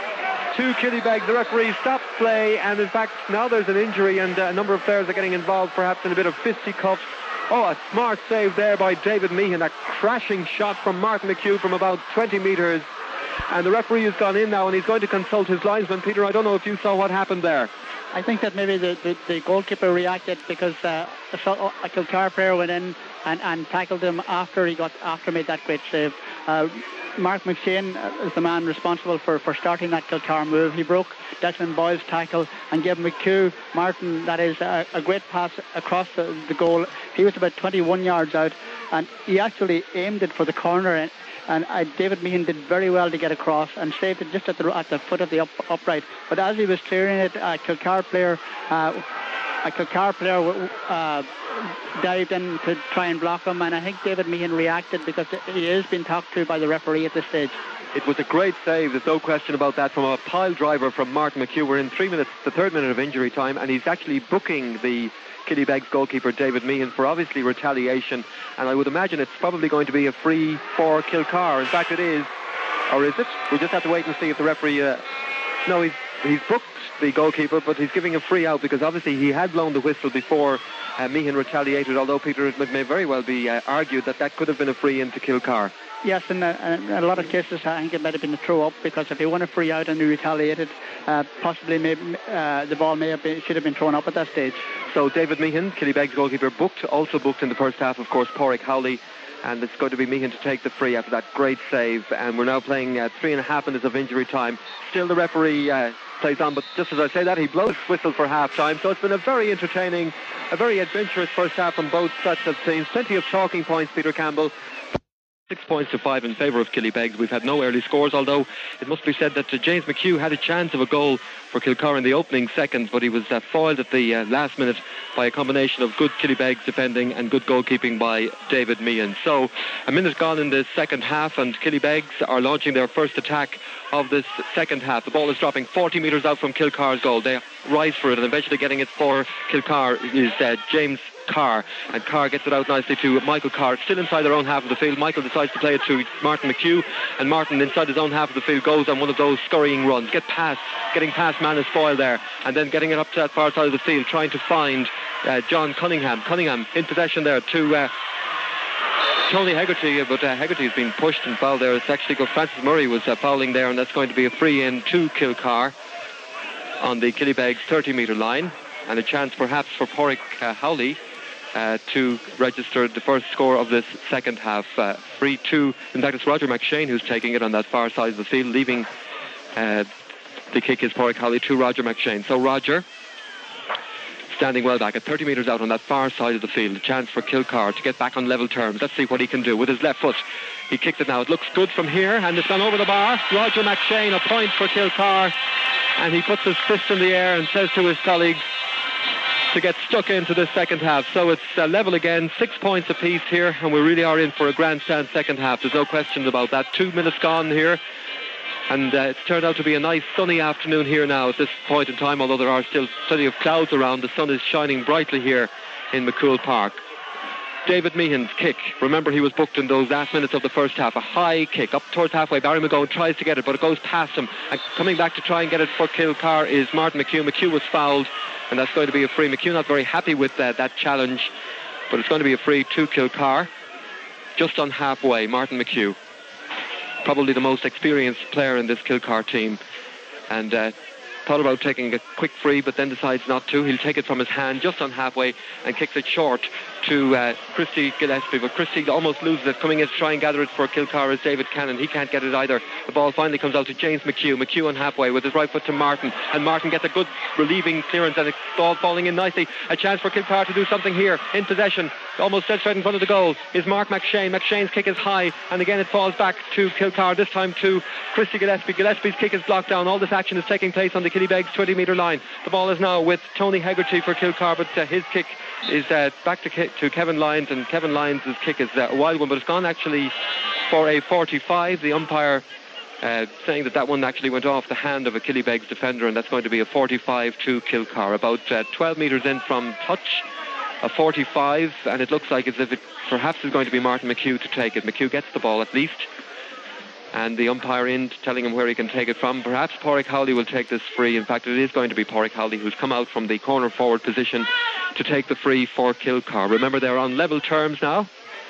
to Killybegs. The referee stops play, and in fact now there's an injury and uh, a number of players are getting involved, perhaps in a bit of fisticuffs. Oh, a smart save there by David Meehan. A crashing shot from Martin McHugh from about twenty metres. And the referee has gone in now and he's going to consult his linesman. Peter, I don't know if you saw what happened there. I think that maybe the, the, the goalkeeper reacted because uh, a, a Kilcar player went in and, and tackled him after he got after made that great save. Uh, Mark McShane is the man responsible for, for starting that Kilcar move. He broke Declan Boyle's tackle and gave McHugh Martin, that is, a, a great pass across the, the goal. He was about twenty-one yards out, and he actually aimed it for the corner, and, and uh, David Meehan did very well to get across and saved it just at the, at the foot of the up, upright. But as he was clearing it, a Kilcar player, uh, a Kilcar player uh, dived in to try and block him, and I think David Meehan reacted because he is being talked to by the referee at this stage. It was a great save, there's no question about that, from a pile driver from Martin McHugh. We're in three minutes, the third minute of injury time, and he's actually booking the Killybegs goalkeeper David Meehan for obviously retaliation, and I would imagine it's probably going to be a free for Kilcar. In fact it is, or is it? We'll just have to wait and see if the referee uh, no, he's he's booked the goalkeeper, but he's giving a free out because obviously he had blown the whistle before uh, Meehan retaliated, although Peter, it may very well be uh, argued that that could have been a free into Kilcar. Yes, in a, in a lot of cases I think it might have been a throw up, because if he won a free out and he retaliated, uh, possibly maybe, uh, the ball may have been, should have been thrown up at that stage. So David Meehan, Killybegs goalkeeper, booked, also booked in the first half, of course, Pádraig Howley, and it's going to be Meehan to take the free after that great save. And we're now playing uh, three and a half minutes of injury time. Still the referee uh, plays on, but just as I say that, he blows whistle for half-time. So it's been a very entertaining, a very adventurous first half from both sets of teams. Plenty of talking points, Peter Campbell. Six points to five in favour of Killybegs. We've had no early scores, although it must be said that uh, James McHugh had a chance of a goal for Kilcar in the opening seconds, but he was uh, foiled at the uh, last minute by a combination of good Killybegs defending and good goalkeeping by David Meehan. So a minute gone in the second half, and Killybegs are launching their first attack of this second half. The ball is dropping forty metres out from Kilcar's goal. They rise for it, and eventually getting it for Kilcar is uh, James Carr, and Carr gets it out nicely to Michael Carr, still inside their own half of the field. Michael decides to play it to Martin McHugh, and Martin inside his own half of the field goes on one of those scurrying runs, get past, getting past Manus Foyle there, and then getting it up to that far side of the field, trying to find uh, John Cunningham. Cunningham in possession there to uh, Tony Hegarty, but uh, Hegarty has been pushed and fouled there. It's actually good. Francis Murray was uh, fouling there, and that's going to be a free in to Kilcar on the Killybegs thirty metre line, and a chance perhaps for Pádraig uh, Howley Uh, to register the first score of this second half. Uh, free two. In fact, it's Roger McShane who's taking it on that far side of the field, leaving uh, the kick is Pádraig Howley to Roger McShane. So Roger standing well back at thirty metres out on that far side of the field. A chance for Kilcar to get back on level terms. Let's see what he can do with his left foot. He kicked it now. It looks good from here, and it's gone over the bar. Roger McShane, a point for Kilcar, and he puts his fist in the air and says to his colleagues to get stuck into the second half. So it's uh, level again, six points apiece here, and we really are in for a grandstand second half. There's no question about that. Two minutes gone here. And uh, it's turned out to be a nice sunny afternoon here now at this point in time, although there are still plenty of clouds around. The sun is shining brightly here in McCool Park. David Meehan's kick. Remember, he was booked in those last minutes of the first half. A high kick up towards halfway. Barry McGowan tries to get it, but it goes past him. And coming back to try and get it for Kilcar is Martin McHugh. McHugh was fouled, and that's going to be a free. McHugh not very happy with uh, that challenge, but it's going to be a free to Kilcar. Just on halfway, Martin McHugh. Probably the most experienced player in this Kilcar team, and uh, thought about taking a quick free, but then decides not to. He'll take it from his hand just on halfway and kicks it short to uh, Christy Gillespie, but Christy almost loses it. Coming in to try and gather it for Kilcar is David Cannon. He can't get it either. The ball finally comes out to James McHugh. McHugh on halfway with his right foot to Martin, and Martin gets a good relieving clearance, and it's ball falling in nicely. A chance for Kilcar to do something here in possession. Almost dead straight in front of the goal is Mark McShane. McShane's kick is high, and again it falls back to Kilcar, this time to Christy Gillespie. Gillespie's kick is blocked down. All this action is taking place on the Killybegs twenty metre line. The ball is now with Tony Hegarty for Kilcar, but uh, his kick is uh, back to, Ke- to Kevin Lyons, and Kevin Lyons' kick is uh, a wild one, but it's gone actually for a forty-five. The umpire uh, saying that that one actually went off the hand of a Killybegs defender, and that's going to be a forty-five to Kilcar. About uh, twelve metres in from touch, a forty-five, and it looks like as if it perhaps is going to be Martin McHugh to take it. McHugh gets the ball at least, and the umpire in telling him where he can take it from. Perhaps Pádraig Howley will take this free. In fact, it is going to be Pádraig Howley who's come out from the corner forward position to take the free for Kilcar. Remember, they're on level terms now.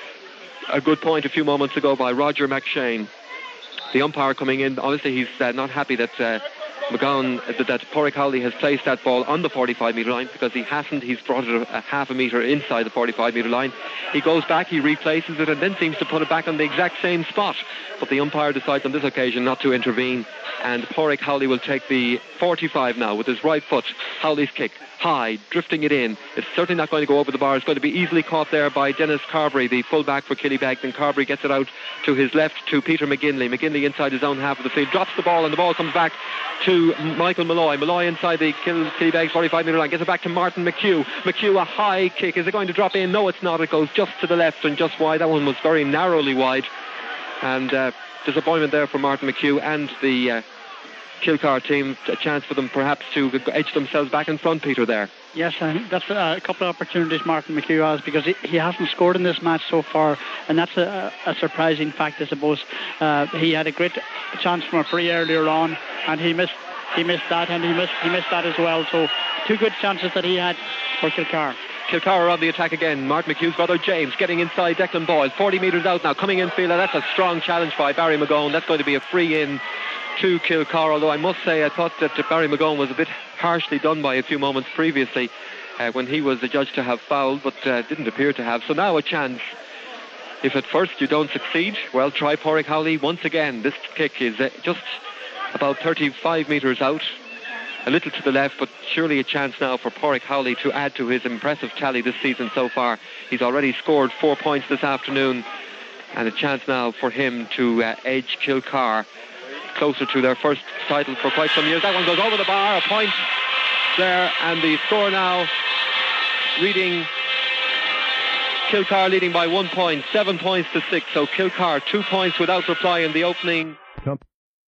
A good point a few moments ago by Roger McShane. The umpire coming in, obviously he's uh, not happy that uh, McGowan, uh, that Pádraig Howley has placed that ball on the forty-five metre line, because he hasn't. He's brought it a, a half a metre inside the forty-five metre line. He goes back, he replaces it, and then seems to put it back on the exact same spot. But the umpire decides on this occasion not to intervene, and Pádraig Howley will take the forty-five now with his right foot. Howley's kick, high, drifting it in. It's certainly not going to go over the bar. It's going to be easily caught there by Dennis Carberry, the full-back for Killybegs, and Carberry gets it out to his left to Peter McGinley. McGinley inside his own half of the field, drops the ball, and the ball comes back to Michael Malloy. Malloy inside the Kill, Killybegs forty-five metre line, gets it back to Martin McHugh. McHugh, a high kick. Is it going to drop in? No, it's not. It goes just to the left and just wide. That one was very narrowly wide, and uh, disappointment there for Martin McHugh and the uh, Kilcar team. A chance for them perhaps to edge themselves back in front, Peter, there. Yes, I think that's a couple of opportunities Martin McHugh has, because he, he hasn't scored in this match so far, and that's a, a surprising fact, I suppose. Uh, he had a great chance from a free earlier on, and he missed he missed that, and he missed he missed that as well. So two good chances that he had for Kilcar. Kilcar are on the attack again. Martin McHugh's brother James getting inside Declan Boyle, forty metres out now, coming in field, and that's a strong challenge by Barry McGowan. That's going to be a free in to Kilcar, although I must say I thought that Barry McGowan was a bit harshly done by a few moments previously uh, when he was adjudged to have fouled, but uh, didn't appear to have. So now a chance. If at first you don't succeed, well, try Pádraig Howley once again. This kick is uh, just about thirty-five metres out, a little to the left, but surely a chance now for Pádraig Howley to add to his impressive tally this season so far. He's already scored four points this afternoon, and a chance now for him to uh, edge Kilcar closer to their first title for quite some years. That one goes over the bar, a point there, and the score now reading Kilcar leading by one point, seven points to six. So Kilcar two points without reply in the opening. Yep.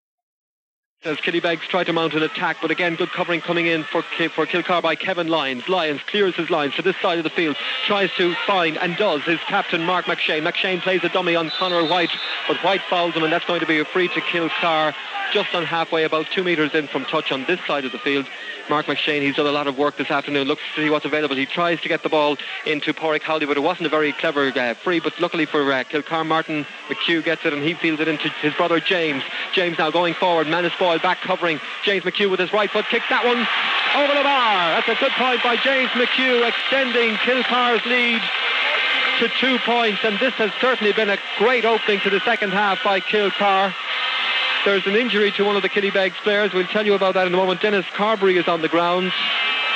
As Killybegs try to mount an attack, but again good covering coming in for for Kilcar by Kevin Lyons. Lyons clears his lines to this side of the field, tries to find and does his captain Mark McShane. McShane plays a dummy on Conor White, but White fouls him, and that's going to be a free to Kilcar just on halfway, about two metres in from touch on this side of the field. Mark McShane, he's done a lot of work this afternoon, looks to see what's available. He tries to get the ball into Pádraig Howley, but it wasn't a very clever uh, free, but luckily for uh, Kilcar, Martin McHugh gets it, and he fields it into his brother James. James now going forward, Manus Boyle back covering. James McHugh with his right foot kicks that one over the bar. That's a good point by James McHugh, extending Kilcar's lead to two points, and this has certainly been a great opening to the second half by Kilcar. There's an injury to one of the Killybegs players. We'll tell you about that in a moment. Dennis Carberry is on the ground.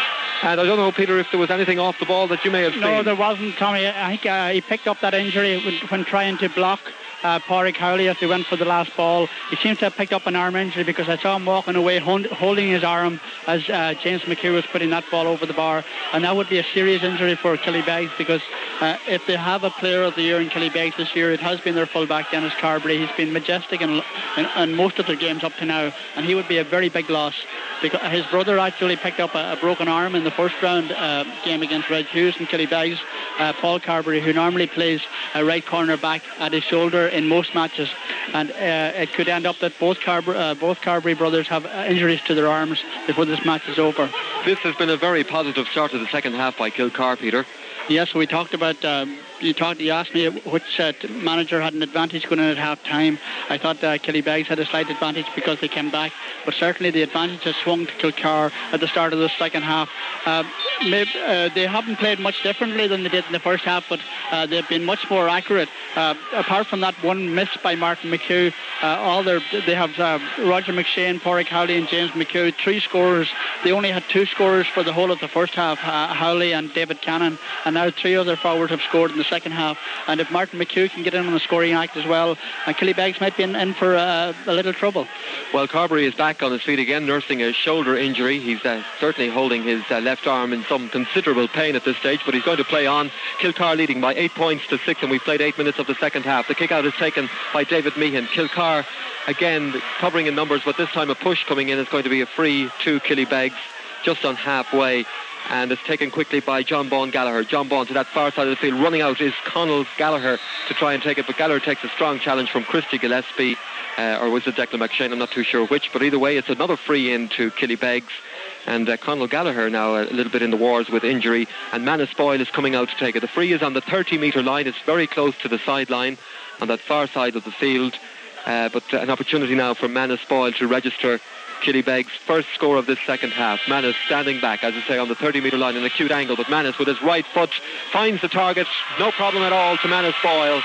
And I don't know, Peter, if there was anything off the ball that you may have seen. No, there wasn't, Tommy. I think uh, he picked up that injury when, when trying to block uh, Pádraig Cowley as they went for the last ball. He seems to have picked up an arm injury because I saw him walking away hold, holding his arm as uh, James McHugh was putting that ball over the bar. And that would be a serious injury for Killybegs, because uh, if they have a player of the year in Killybegs this year, it has been their fullback, Dennis Carberry. He's been majestic in, in, in most of their games up to now, and he would be a very big loss. Because his brother actually picked up a, a broken arm in the first round uh, game against Red Hughes in Killybegs. Uh, Paul Carberry, who normally plays a right corner back at his shoulder in most matches, and uh, it could end up that both Carber- uh, both Carberry brothers have uh, injuries to their arms before this match is over. This has been a very positive start to the second half by Kilcar, Peter. Yes, we talked about. Um, you talked. You asked me which uh, manager had an advantage going in at half time. I thought uh, Killybegs had a slight advantage because they came back, but certainly the advantage has swung to Kilcar at the start of the second half. Uh, maybe, uh, they haven't played much differently than they did in the first half, but uh, they've been much more accurate. Uh, apart from that one miss by Martin McHugh, uh, all their they have uh, Roger McShane, Pádraig Cowley, and James McHugh, three scorers. They only had two scorers for the whole of the first half, uh, Howley and David Cannon, and now three other forwards have scored in the second half. And if Martin McHugh can get in on the scoring act as well, uh, Killybegs might be in, in for uh, a little trouble. Well, Carberry is back on his feet again, nursing a shoulder injury. He's uh, certainly holding his uh, left arm in some considerable pain at this stage, but he's going to play on. Kilcar leading by eight points to six, and we've played eight minutes of the second half. The kick out is taken by David Meehan. Kilcar again covering in numbers, but this time a push coming in is going to be a free to Killybegs just on halfway. And it's taken quickly by John Bawn Gallagher. John Bawn to that far side of the field. Running out is Conall Gallagher to try and take it, but Gallagher takes a strong challenge from Christy Gillespie, uh, or was it Declan McShane? I'm not too sure which, but either way, it's another free in to Killybegs. And uh, Conall Gallagher now a little bit in the wars with injury, and Manus Boyle is coming out to take it. The free is on the thirty metre line. It's very close to the sideline on that far side of the field, uh, but uh, an opportunity now for Manus Boyle to register Killybegs' first score of this second half. Manus standing back, as I say, on the thirty metre line in an acute angle, but Manus with his right foot finds the target. No problem at all to Manus Boyle.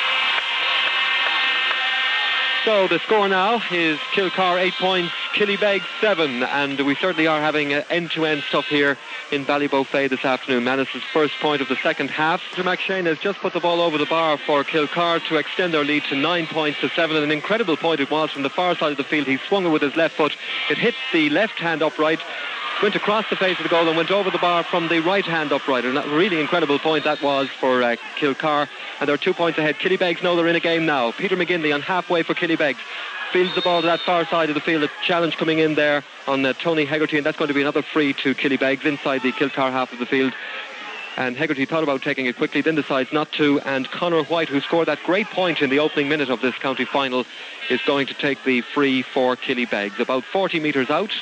So the score now is Kilcar eight points, Killybegs seven, and we certainly are having uh, end-to-end stuff here in Ballybofey this afternoon. Manus' first point of the second half. McShane has just put the ball over the bar for Kilcar to extend their lead to nine points to seven, and an incredible point it was from the far side of the field. He swung it with his left foot. It hit the left hand upright, went across the face of the goal and went over the bar from the right hand upright. And a really incredible point that was for uh, Kilcar. And they're two points ahead. Killybegs know they're in a game now. Peter McGinley on halfway for Killybegs. Fields the ball to that far side of the field. A challenge coming in there on uh, Tony Hegarty, and that's going to be another free to Killybegs inside the Kilcar half of the field. And Hegarty thought about taking it quickly, then decides not to. And Conor White, who scored that great point in the opening minute of this county final, is going to take the free for Killybegs. About forty metres out.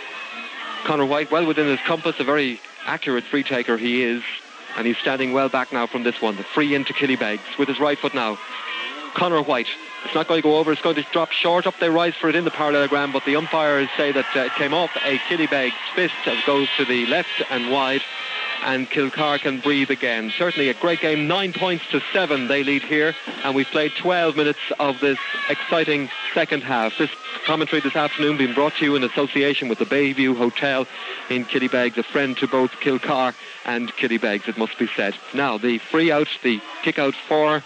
Conor White, well within his compass, a very accurate free taker he is. And he's standing well back now from this one. The free into Killybegs with his right foot now. Conor White. It's not going to go over. It's going to drop short. Up they rise for it in the parallelogram, but the umpires say that uh, it came off a Killybegs fist and goes to the left and wide, and Kilcar can breathe again. Certainly a great game. Nine points to seven they lead here, and we've played twelve minutes of this exciting second half. This commentary this afternoon being brought to you in association with the Bayview Hotel in Killybegs, a friend to both Kilcar and Killybegs, it must be said. Now the free out, the kick out for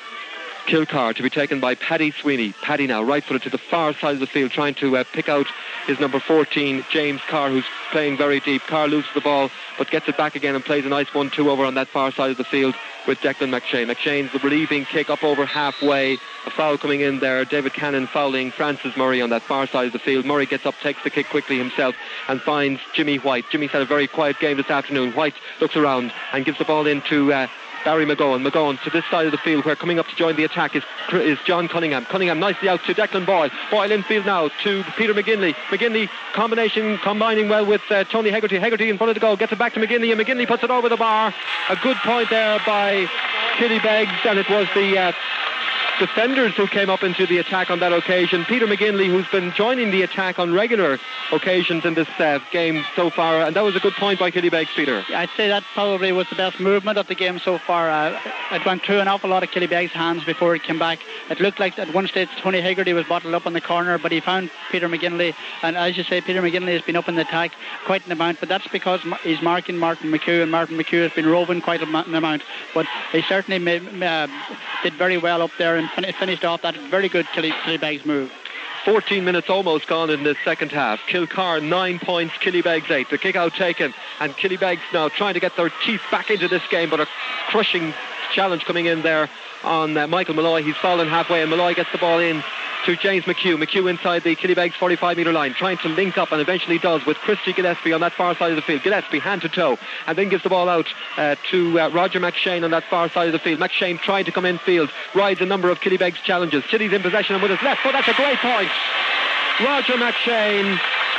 Kilcar to be taken by Paddy Sweeney. Paddy now right footed to the far side of the field, trying to uh, pick out his number fourteen, James Carr, who's playing very deep. Carr loses the ball but gets it back again and plays a nice one two over on that far side of the field with Declan McShane. McShane's the relieving kick up over halfway. A foul coming in there. David Cannon fouling Francis Murray on that far side of the field. Murray gets up, takes the kick quickly himself and finds Jimmy White. Jimmy's had a very quiet game this afternoon. White looks around and gives the ball into uh, Barry McGowan. McGowan to this side of the field, where coming up to join the attack is, is John Cunningham. Cunningham nicely out to Declan Boyle. Boyle infield now to Peter McGinley. McGinley combination combining well with uh, Tony Hegarty. Hegarty in front of the goal, gets it back to McGinley, and McGinley puts it over the bar. A good point there by Killybegs, and it was the uh, defenders who came up into the attack on that occasion. Peter McGinley, who's been joining the attack on regular occasions in this uh, game so far, and that was a good point by Killybegs, Peter. I'd say that probably was the best movement of the game so far. Uh, it went through an awful lot of Killybegs' hands before it came back. It looked like at one stage Tony Hegarty was bottled up in the corner, but he found Peter McGinley, and as you say, Peter McGinley has been up in the attack quite an amount, but that's because he's marking Martin McHugh, and Martin McHugh has been roving quite an amount, but he certainly made, uh, did very well up there and fin- finished off that very good Killy- Killybegs move. fourteen minutes almost gone in the second half. Kilcar nine points, Killybegs eight. The kick out taken, and Killybegs now trying to get their teeth back into this game, but a crushing challenge coming in there on uh, Michael Malloy. He's fallen halfway, and Malloy gets the ball in to James McHugh. McHugh inside the Killybegs forty-five metre line, trying to link up, and eventually does with Christy Gillespie on that far side of the field. Gillespie hand to toe, and then gives the ball out uh, to uh, Roger McShane on that far side of the field. McShane trying to come in field, rides a number of Killybegs challenges. City's in possession and with his left foot. That's a great point. Roger McShane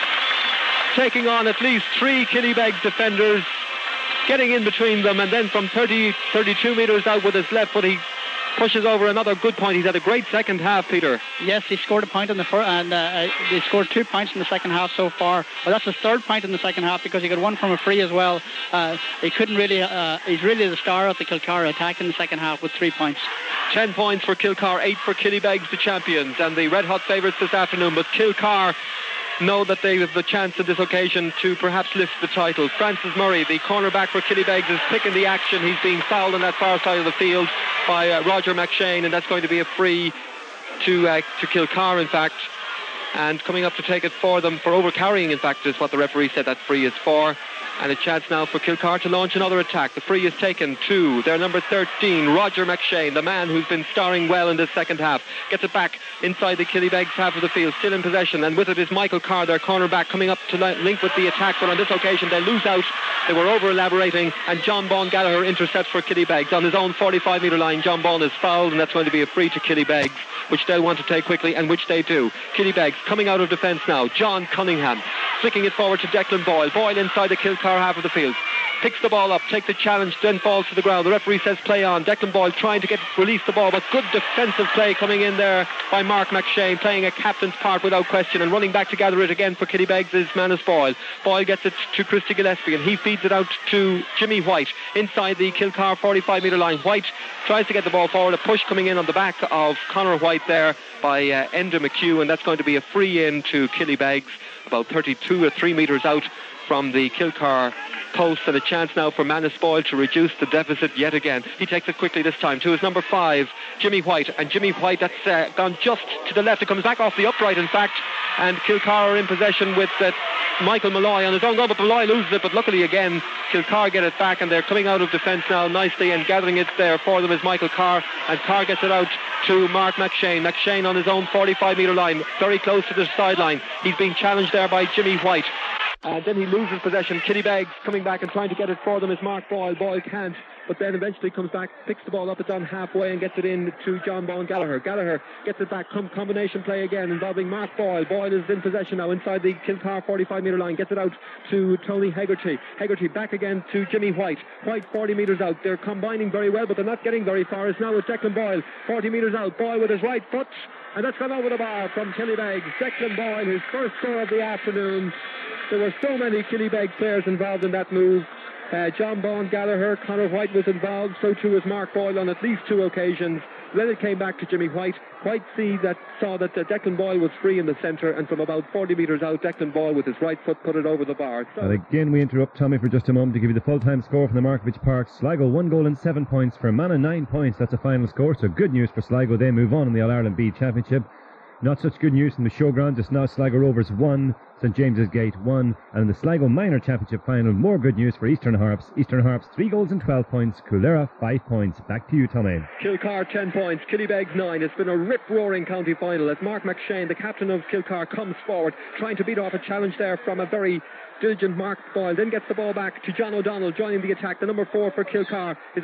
taking on at least three Killybegs defenders, getting in between them, and then from thirty, thirty-two metres out with his left foot, he pushes over another good point. He's had a great second half, Peter. Yes, he scored a point in the first, and uh, he scored two points in the second half so far. Well, that's his third point in the second half because he got one from a free as well. Uh, he couldn't really. Uh, he's really the star of the Kilcar attack in the second half with three points. Ten points for Kilcar, eight for Killybegs, the champions, and the red hot favourites this afternoon. But Kilcar know that they have the chance on this occasion to perhaps lift the title. Francis Murray, the cornerback for Killybegs, is picking the action. He's being fouled on that far side of the field by uh, Roger McShane, and that's going to be a free to uh, to Kilcar, in fact. And coming up to take it for them, for overcarrying, in fact, is what the referee said that free is for. And a chance now for Kilcar to launch another attack. The free is taken to their number thirteen, Roger McShane, the man who's been starring well in this second half. Gets it back inside the Killybegs half of the field, still in possession. And with it is Michael Carr, their cornerback, coming up to link with the attack. But on this occasion, they lose out. They were over-elaborating. And John Bawn Gallagher intercepts for Killybegs. On his own forty-five metre line, John Bawn is fouled, and that's going to be a free to Killybegs, which they'll want to take quickly, and which they do. Killybegs coming out of defence now. John Cunningham flicking it forward to Declan Boyle. Boyle inside the Kilcar half of the field. Picks the ball up, takes the challenge, then falls to the ground. The referee says play on. Declan Boyle trying to get release the ball, but good defensive play coming in there by Mark McShane, playing a captain's part without question, and running back to gather it again for Killybegs is Manus Boyle. Boyle gets it to Christy Gillespie, and he feeds it out to Jimmy White inside the Kilcar forty-five metre line. White tries to get the ball forward, a push coming in on the back of Conor White there by uh, Enda McHugh, and that's going to be a free in to Killybegs, about thirty-two or three metres out from the Kilcar post, and a chance now for Manus Boyle to reduce the deficit yet again. He takes it quickly this time to his number five, Jimmy White, and Jimmy White, that's uh, gone just to the left. It comes back off the upright, in fact, and Kilcar are in possession with uh, Michael Malloy on his own goal, but Malloy loses it, but luckily again Kilcar get it back, and they're coming out of defence now nicely, and gathering it there for them is Michael Carr, and Carr gets it out to Mark McShane. McShane on his own forty-five metre line, very close to the sideline. He's being challenged there by Jimmy White. And uh, then he loses possession. Killybegs coming back and trying to get it for them is Mark Boyle. Boyle can't, but then eventually comes back, picks the ball up, it's on halfway, and gets it in to John Bawn Gallagher. Gallagher gets it back, com- combination play again involving Mark Boyle. Boyle is in possession now inside the Kilcar forty-five metre line, gets it out to Tony Hegarty. Hegarty back again to Jimmy White. White forty metres out. They're combining very well, but they're not getting very far. It's now with Declan Boyle, forty metres out. Boyle with his right foot, and that's gone over the bar from Killybegs. Declan Boyle, his first score of the afternoon. There were so many Killybegs players involved in that move. Uh, John Bawn Gallagher, Conor White was involved, so too was Mark Boyle on at least two occasions. Then it came back to Jimmy White. White see that, saw that uh, Declan Boyle was free in the centre, and from about forty metres out, Declan Boyle with his right foot put it over the bar. So and again, we interrupt Tommy for just a moment to give you the full-time score from the Markovich Park. Sligo one goal and seven points, Fermanagh nine points. That's a final score, so good news for Sligo. They move on in the All-Ireland B Championship. Not such good news from the showground. Just now Sligo Rovers one, St James's Gate one, and in the Sligo Minor Championship final, more good news for Eastern Harps. Eastern Harps three goals and twelve points, Coolera five points. Back to you, Tommy. Kilcar ten points, Killybegs nine. It's been a rip-roaring county final as Mark McShane, the captain of Kilcar, comes forward trying to beat off a challenge there from a very diligent Mark Boyle, then gets the ball back to John O'Donnell joining the attack. The number four for Kilcar is about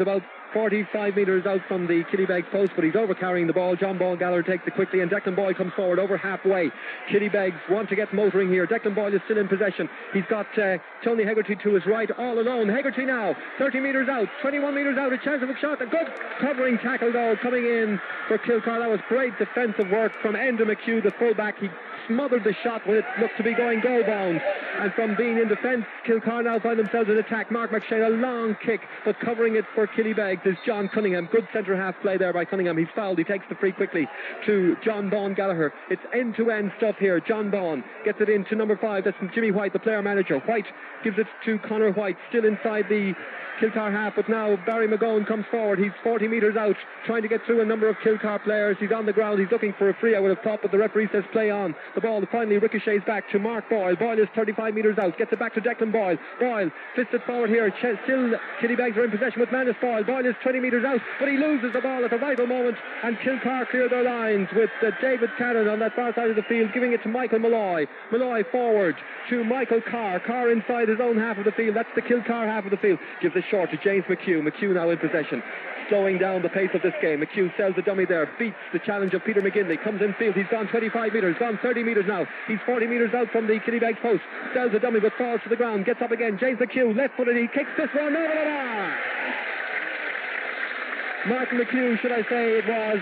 forty-five metres out from the Killybegs post, but he's over carrying the ball. John Ball Gallagher takes it quickly, and Declan Boyle comes forward over halfway. Killybegs want to get motoring here. Declan Boyle is still in possession. He's got uh, Tony Hegarty to his right all alone. Hegarty now thirty metres out, twenty-one metres out, a chance of a shot. A good covering tackle though coming in for Kilcar. That was great defensive work from Enda McHugh, the fullback. He smothered the shot when it looked to be going goal bound, and from being in defence, Kilcar now find themselves in attack. Mark McShane, a long kick, but covering it for Killybegs is John Cunningham. Good centre half play there by Cunningham. He's fouled. He takes the free quickly to John Bawn Gallagher. It's end-to-end stuff here. John Bawn gets it in to number five. That's from Jimmy White, the player manager. White gives it to Conor White, still inside the Kilcar half, but now Barry McGowan comes forward. He's forty metres out, trying to get through a number of Kilcar players. He's on the ground. He's looking for a free, I would have thought, but the referee says play on. The ball finally ricochets back to Mark Boyle. Boyle is thirty-five metres out, gets it back to Declan Boyle. Boyle flips it forward here. Ch- still Killybegs are in possession with Manus Boyle. Boyle is twenty metres out, but he loses the ball at a vital moment, and Kilcar clear their lines with uh, David Cannon on that far side of the field, giving it to Michael Malloy. Malloy forward to Michael Carr. Carr inside his own half of the field. That's the Kilcar half of the field. Gives it short to James McHugh. McHugh now in possession, slowing down the pace of this game. McHugh sells the dummy there, beats the challenge of Peter McGinley, comes in field. He's gone twenty-five metres, gone thirty metres now. He's forty metres out from the Killybegs post, sells the dummy but falls to the ground, gets up again. James McHugh, left footed, he kicks this one over the bar. Martin McHugh, should I say it was.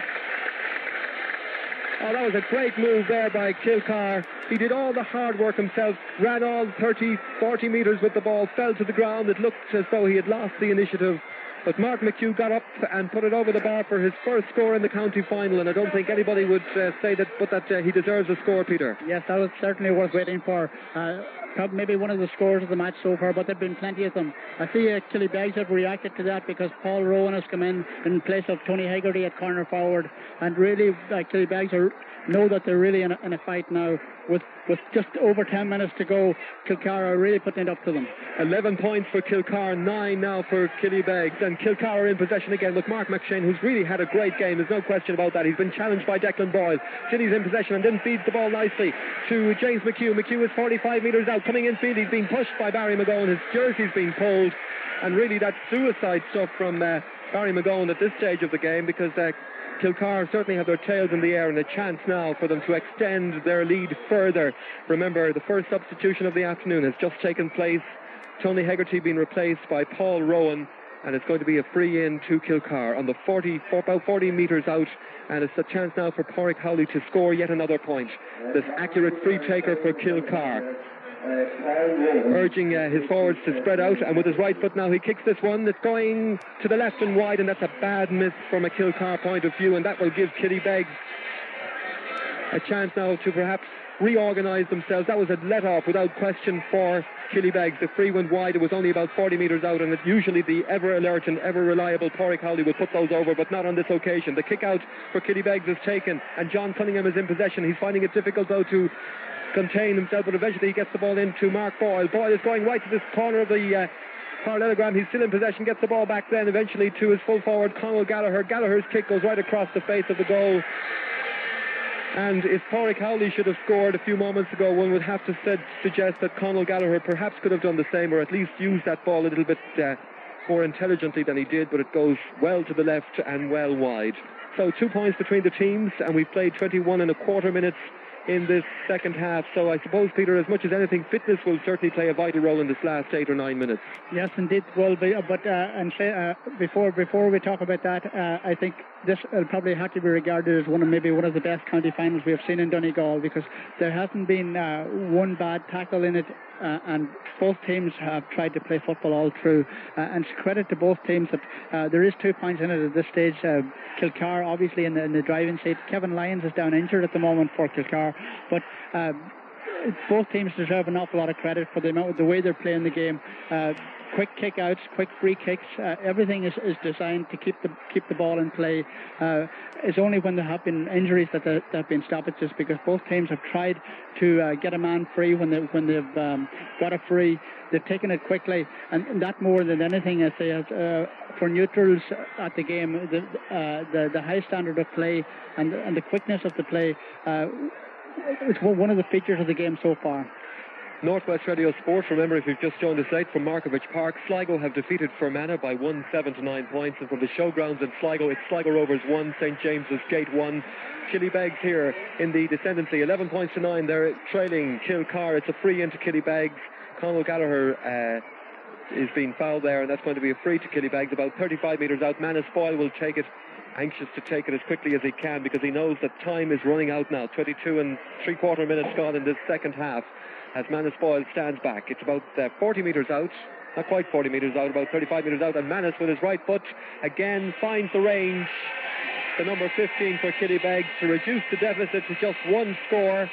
Oh, that was a great move there by Kilcar. He did all the hard work himself, ran all thirty, forty metres with the ball, fell to the ground. It looked as though he had lost the initiative. But Mark McHugh got up and put it over the bar for his first score in the county final, and I don't think anybody would uh, say that, but that uh, he deserves a score, Peter. Yes, that was certainly worth waiting for. Uh, maybe one of the scores of the match so far, but there have been plenty of them. I see uh, Killybegs have reacted to that because Paul Rowan has come in in place of Tony Hegarty at corner forward, and really uh, Killybegs are know that they're really in a, in a fight now. With with just over ten minutes to go, Kilcar are really putting it up to them. eleven points for Kilcar, nine now for Killybegs, and Kilcar are in possession again. Look, Mark McShane, who's really had a great game, there's no question about that. He's been challenged by Declan Boyle. Still he's in possession and then feeds the ball nicely to James McHugh. McHugh is forty-five metres out, coming in field. He's being pushed by Barry McGowan. His jersey's been pulled, and really that's suicide stuff from uh, Barry McGowan at this stage of the game, because uh, Kilcar certainly have their tails in the air, and a chance now for them to extend their lead further. Remember, the first substitution of the afternoon has just taken place. Tony Hegarty being replaced by Paul Rowan, and it's going to be a free in to Kilcar on the forty, about forty metres out, and it's a chance now for Pádraig Howley to score yet another point. This accurate free taker for Kilcar, urging uh, his forwards to spread out, and with his right foot now he kicks this one. It's going to the left and wide, and that's a bad miss from a Kilcar point of view, and that will give Killybegs a chance now to perhaps reorganise themselves. That was a let-off without question for Killybegs. The free went wide. It was only about forty metres out, and it's usually the ever-alert and ever-reliable Pádraig Howley will put those over, but not on this occasion. The kick-out for Killybegs is taken, and John Cunningham is in possession. He's finding it difficult, though, to contain himself, but eventually he gets the ball into Mark Boyle. Boyle is going right to this corner of the uh, parallelogram. He's still in possession, gets the ball back then eventually to his full forward Conal Gallagher. Gallagher's kick goes right across the face of the goal, and if Pádraig Howley should have scored a few moments ago, one would have to said, suggest that Conal Gallagher perhaps could have done the same, or at least used that ball a little bit uh, more intelligently than he did, but it goes well to the left and well wide. So two points between the teams, and we've played twenty-one and a quarter minutes in this second half. So I suppose, Peter, as much as anything, fitness will certainly play a vital role in this last eight or nine minutes. Yes, indeed, will be. But uh, and say, uh, before before we talk about that, uh, I think this will probably have to be regarded as one of maybe one of the best county finals we have seen in Donegal, because there hasn't been uh, one bad tackle in it. Uh, and both teams have tried to play football all through, uh, and it's credit to both teams that uh, there is two points in it at this stage. uh, Kilcar obviously in the, in the driving seat. Kevin Lyons is down injured at the moment for Kilcar, but uh, both teams deserve an awful lot of credit for the amount, the way they're playing the game. Uh, quick kick-outs, quick free kicks, uh, everything is, is designed to keep the keep the ball in play. Uh, it's only when there have been injuries that there, there have been stoppages, because both teams have tried to uh, get a man free when, they, when they've um, got a free. They've taken it quickly, and, and that more than anything, I say, uh, for neutrals at the game, the, uh, the, the high standard of play and, and the quickness of the play, uh, it's one of the features of the game so far. Northwest Radio Sport. Remember, if you've just joined us late, from Markovich Park, Sligo have defeated Fermanagh by one seven to nine points, and from the showgrounds in Sligo, it's Sligo Rovers one, Saint James's Gate one. Killybegs here in the descendancy, eleven points to nine. They're trailing Kilcar. It's a free into Killybegs. Conal Gallagher uh, is being fouled there, and that's going to be a free to Killybegs, about thirty-five metres out. Manus Boyle will take it, anxious to take it as quickly as he can, because he knows that time is running out now. twenty-two and three quarter minutes gone in this second half as Manus Boyle stands back. It's about uh, forty metres out, not quite forty metres out, about thirty-five metres out, and Manus with his right foot again finds the range. The number fifteen for Killybegs to reduce the deficit to just one score.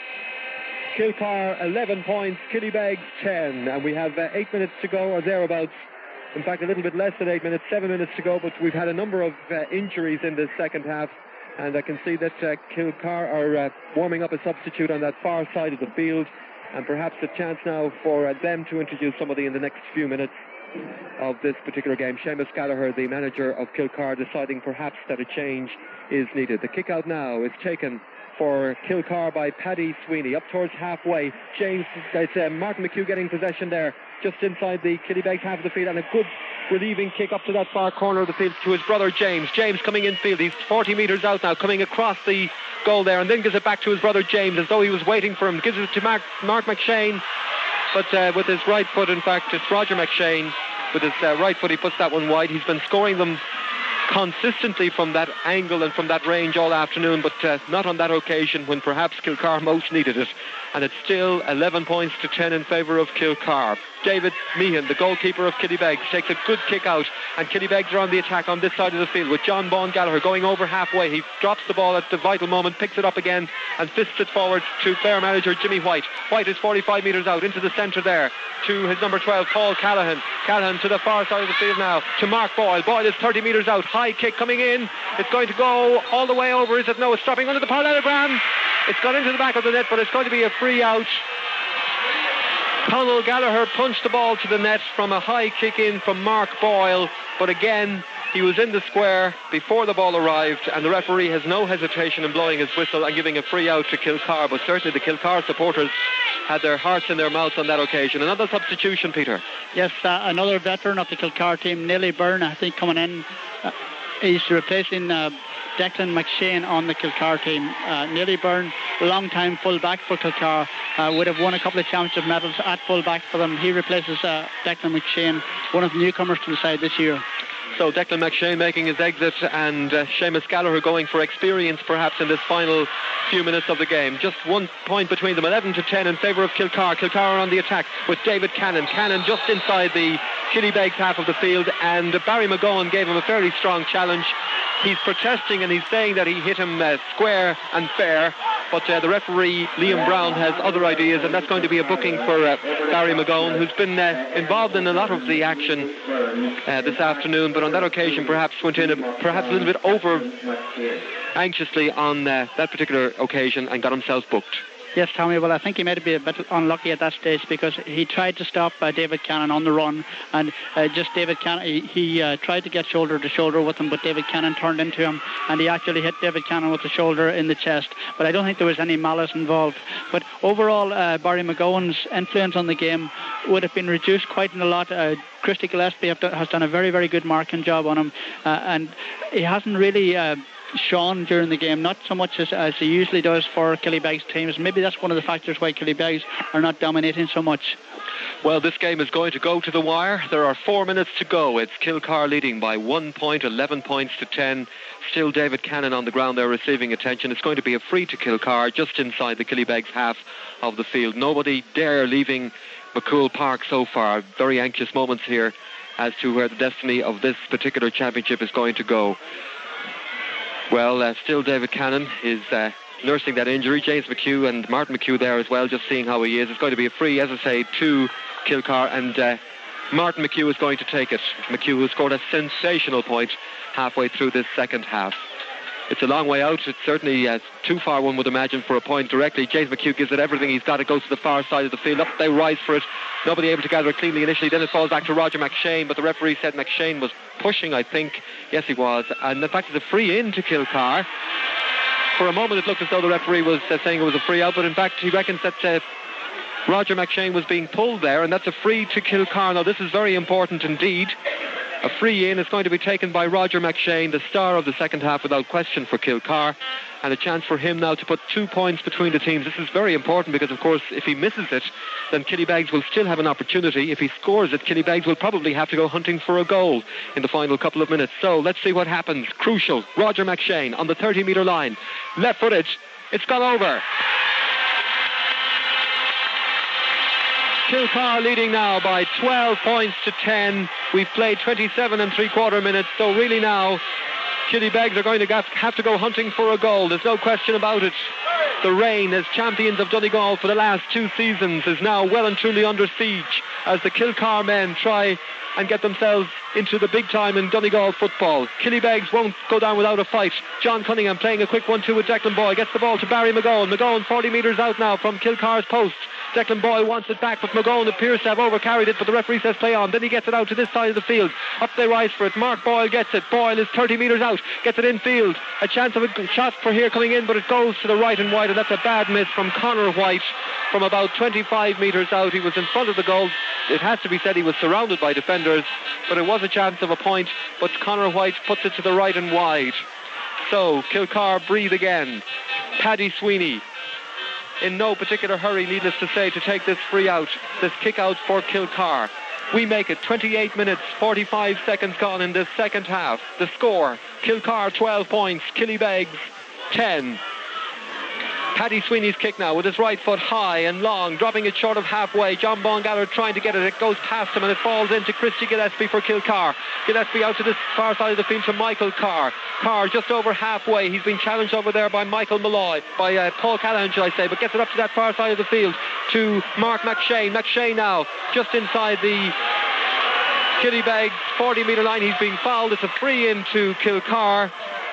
Kilcar eleven points, Killybegs ten, and we have uh, eight minutes to go, or thereabouts. In fact, a little bit less than eight minutes, seven minutes to go, but we've had a number of uh, injuries in this second half, and I can see that uh, Kilcar are uh, warming up a substitute on that far side of the field, and perhaps a chance now for uh, them to introduce somebody in the next few minutes of this particular game. Seamus Gallagher, the manager of Kilcar, deciding perhaps that a change is needed. The kick out now is taken for Kilcar by Paddy Sweeney up towards halfway. James, it's uh, Martin McHugh getting possession there just inside the Killybegs half of the field, and a good relieving kick up to that far corner of the field to his brother James. James coming in field, he's forty metres out now, coming across the goal there, and then gives it back to his brother James as though he was waiting for him. Gives it to Mark, Mark McShane, but uh, with his right foot, in fact it's Roger McShane with his uh, right foot, he puts that one wide. He's been scoring them consistently from that angle and from that range all afternoon, but uh, not on that occasion when perhaps Kilcar most needed it. And it's still eleven points to ten in favour of Kilcar. David Meehan, the goalkeeper of Killybegs, takes a good kick out, and Killybegs are on the attack on this side of the field with John Baughan Gallagher going over halfway. He drops the ball at the vital moment, picks it up again and fists it forward to player manager Jimmy White. White is forty-five metres out into the centre there to his number twelve, Paul Callahan. Callahan to the far side of the field now to Mark Boyle. Boyle is thirty metres out, high kick coming in. It's going to go all the way over, is it? No, it's stopping under the parallelogram. It's gone into the back of the net, but it's going to be a free out. Conal Gallagher punched the ball to the net from a high kick in from Mark Boyle, but again he was in the square before the ball arrived, and the referee has no hesitation in blowing his whistle and giving a free out to Kilcar. But certainly the Kilcar supporters had their hearts in their mouths on that occasion. Another substitution, Peter. Yes, uh, another veteran of the Kilcar team, Nearly Byrne, I think, coming in. Uh, he's replacing uh, Declan McShane on the Kilcar team. Uh, Nearly Byrne, long-time full-back for Kilcar, uh, would have won a couple of championship medals at full-back for them. He replaces uh, Declan McShane, one of the newcomers to the side this year. So Declan McShane making his exit, and uh, Seamus Gallagher going for experience perhaps in this final few minutes of the game. Just one point between them, eleven to ten in favour of Kilcar. Kilcar are on the attack with David Cannon. Cannon just inside the Killybegs half of the field, and uh, Barry McGowan gave him a fairly strong challenge. He's protesting and he's saying that he hit him uh, square and fair, but uh, the referee Liam Brown has other ideas, and that's going to be a booking for uh, Barry McGowan, who's been uh, involved in a lot of the action uh, this afternoon, but on that occasion perhaps went in a, perhaps a little bit over anxiously on uh, that particular occasion and got himself booked. Yes, Tommy, well, I think he might be a bit unlucky at that stage, because he tried to stop uh, David Cannon on the run, and uh, just David Cannon, he, he uh, tried to get shoulder to shoulder with him, but David Cannon turned into him, and he actually hit David Cannon with the shoulder in the chest. But I don't think there was any malice involved. But overall, uh, Barry McGowan's influence on the game would have been reduced quite a lot. Uh, Christy Gillespie have done, has done a very, very good marking job on him, uh, and he hasn't really Uh, shone during the game, not so much as, as he usually does for Killybegs teams. Maybe that's one of the factors why Killybegs are not dominating so much. Well, this game is going to go to the wire. There are four minutes to go. It's Kilcar leading by one point, eleven points to ten. Still David Cannon on the ground there receiving attention. It's going to be a free to Kilcar just inside the Killybegs half of the field. Nobody dare leaving McCool Park so far. Very anxious moments here as to where the destiny of this particular championship is going to go. Well, uh, still David Cannon is uh, nursing that injury. James McHugh and Martin McHugh there as well, just seeing how he is. It's going to be a free, as I say, to Kilcar, and uh, Martin McHugh is going to take it. McHugh, who scored a sensational point halfway through this second half. It's a long way out. It's certainly uh, too far, one would imagine, for a point directly. James McHugh gives it everything he's got. It goes to the far side of the field. Up they rise for it. Nobody able to gather it cleanly initially. Then it falls back to Roger McShane, but the referee said McShane was pushing, I think. Yes, he was. And in fact, it's a free in to Kilcar. For a moment, it looked as though the referee was uh, saying it was a free out, but in fact, he reckons that uh, Roger McShane was being pulled there, and that's a free to Kilcar. Now, this is very important indeed. A free in is going to be taken by Roger McShane, the star of the second half without question for Kilcar, and a chance for him now to put two points between the teams. This is very important because, of course, if he misses it, then Killybegs will still have an opportunity. If he scores it, Killybegs will probably have to go hunting for a goal in the final couple of minutes. So let's see what happens. Crucial. Roger McShane on the thirty metre line. Left footed. It's gone over. Kilcar leading now by twelve points to ten. We've played twenty-seven and three quarter minutes, so really now Killybegs are going to have to go hunting for a goal. There's no question about it. The Rain, as champions of Donegal for the last two seasons, is now well and truly under siege as the Kilcar men try and get themselves into the big time in Donegal football. Killybegs won't go down without a fight. John Cunningham playing a quick one two with Declan Boyle. Gets the ball to Barry McGowan. McGowan forty metres out now from Kilcar's post. Declan Boyle wants it back, but McGowan appears to have overcarried it, but the referee says play on. Then he gets it out to this side of the field. Up they rise for it. Mark Boyle gets it. Boyle is thirty metres out. Gets it infield. A chance of a shot for here coming in, but it goes to the right and wide, and that's a bad miss from Conor White from about twenty-five metres out. He was in front of the goal. It has to be said he was surrounded by defenders, but it was a chance of a point, but Conor White puts it to the right and wide. So Kilcar breathe again. Paddy Sweeney in no particular hurry, needless to say, to take this free out, this kick out for Kilcar. We make it twenty-eight minutes, forty-five seconds gone in this second half. The score, Kilcar twelve points, Killybegs ten. Paddy Sweeney's kick now with his right foot high and long, dropping it short of halfway. John Bongaller trying to get it. It goes past him and it falls into Christy Gillespie for Kilcar. Gillespie out to this far side of the field to Michael Carr. Carr just over halfway. He's been challenged over there by Michael Malloy, by uh, Paul Callahan, should I say, but gets it up to that far side of the field to Mark McShane. McShane now just inside the Killybegs forty metre line. He's been fouled. It's a free in to Kilcar.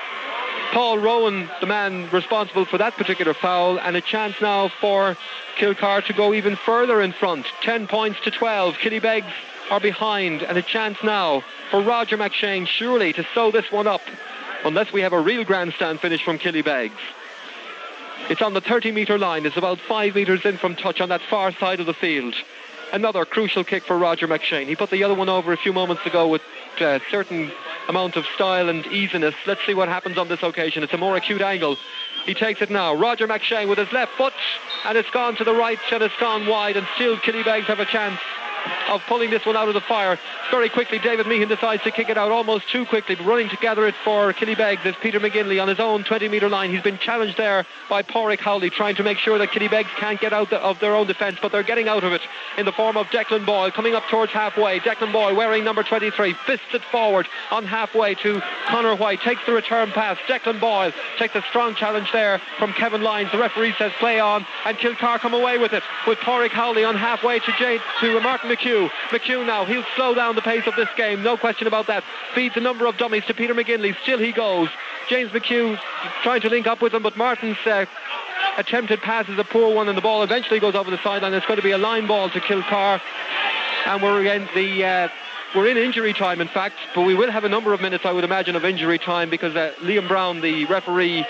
Paul Rowan, the man responsible for that particular foul, and a chance now for Kilcar to go even further in front. ten points to twelve. Killybegs are behind, and a chance now for Roger McShane surely to sew this one up, unless we have a real grandstand finish from Killybegs. It's on the thirty metre line. It's about five metres in from touch on that far side of the field. Another crucial kick for Roger McShane. He put the other one over a few moments ago with a certain amount of style and easiness. Let's see what happens on this occasion. It's a more acute angle. He takes it now. Roger McShane with his left foot, and it's gone to the right and it's gone wide, and still Killybegs have a chance of pulling this one out of the fire. Very quickly, David Meehan decides to kick it out almost too quickly, but running to gather it for Killybegs is Peter McGinley on his own twenty metre line. He's been challenged there by Pádraig Howley, trying to make sure that Killybegs can't get out of their own defence, but they're getting out of it in the form of Declan Boyle coming up towards halfway. Declan Boyle wearing number twenty-three, fists it forward on halfway to Conor White, takes the return pass. Declan Boyle takes a strong challenge there from Kevin Lyons. The referee says play on, and Kilcar come away with it with Pádraig Howley on halfway to Jade, to Martin McHugh. McHugh now, he'll slow down the pace of this game, no question about that. Feeds a number of dummies to Peter McGinley. Still he goes. James McHugh trying to link up with him, but Martin's uh, attempted pass is a poor one, and the ball eventually goes over the sideline. It's going to be a line ball to Kilcar, and we're in the uh, we're in injury time, in fact, but we will have a number of minutes, I would imagine, of injury time, because uh, Liam Brown, the referee,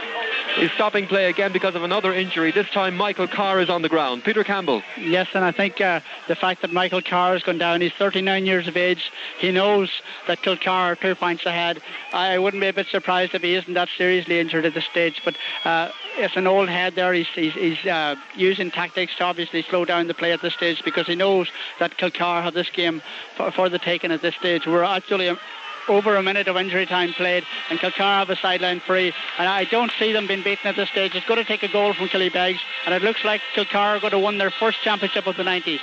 is stopping play again because of another injury. This time Michael Carr is on the ground. Peter Campbell. Yes, and I think uh, the fact that Michael Carr has gone down, he's thirty-nine years of age. He knows that Kilcar are two points ahead. I wouldn't be a bit surprised if he isn't that seriously injured at this stage, but uh, it's an old head there. He's, he's, he's uh, using tactics to obviously slow down the play at this stage, because he knows that Kilcar have this game for, for the taking at this stage. We're actually a, over a minute of injury time played, and Kilcar have a sideline free, and I don't see them being beaten at this stage. It's going to take a goal from Killybegs, and it looks like Kilcar are going to win their first championship of the nineties.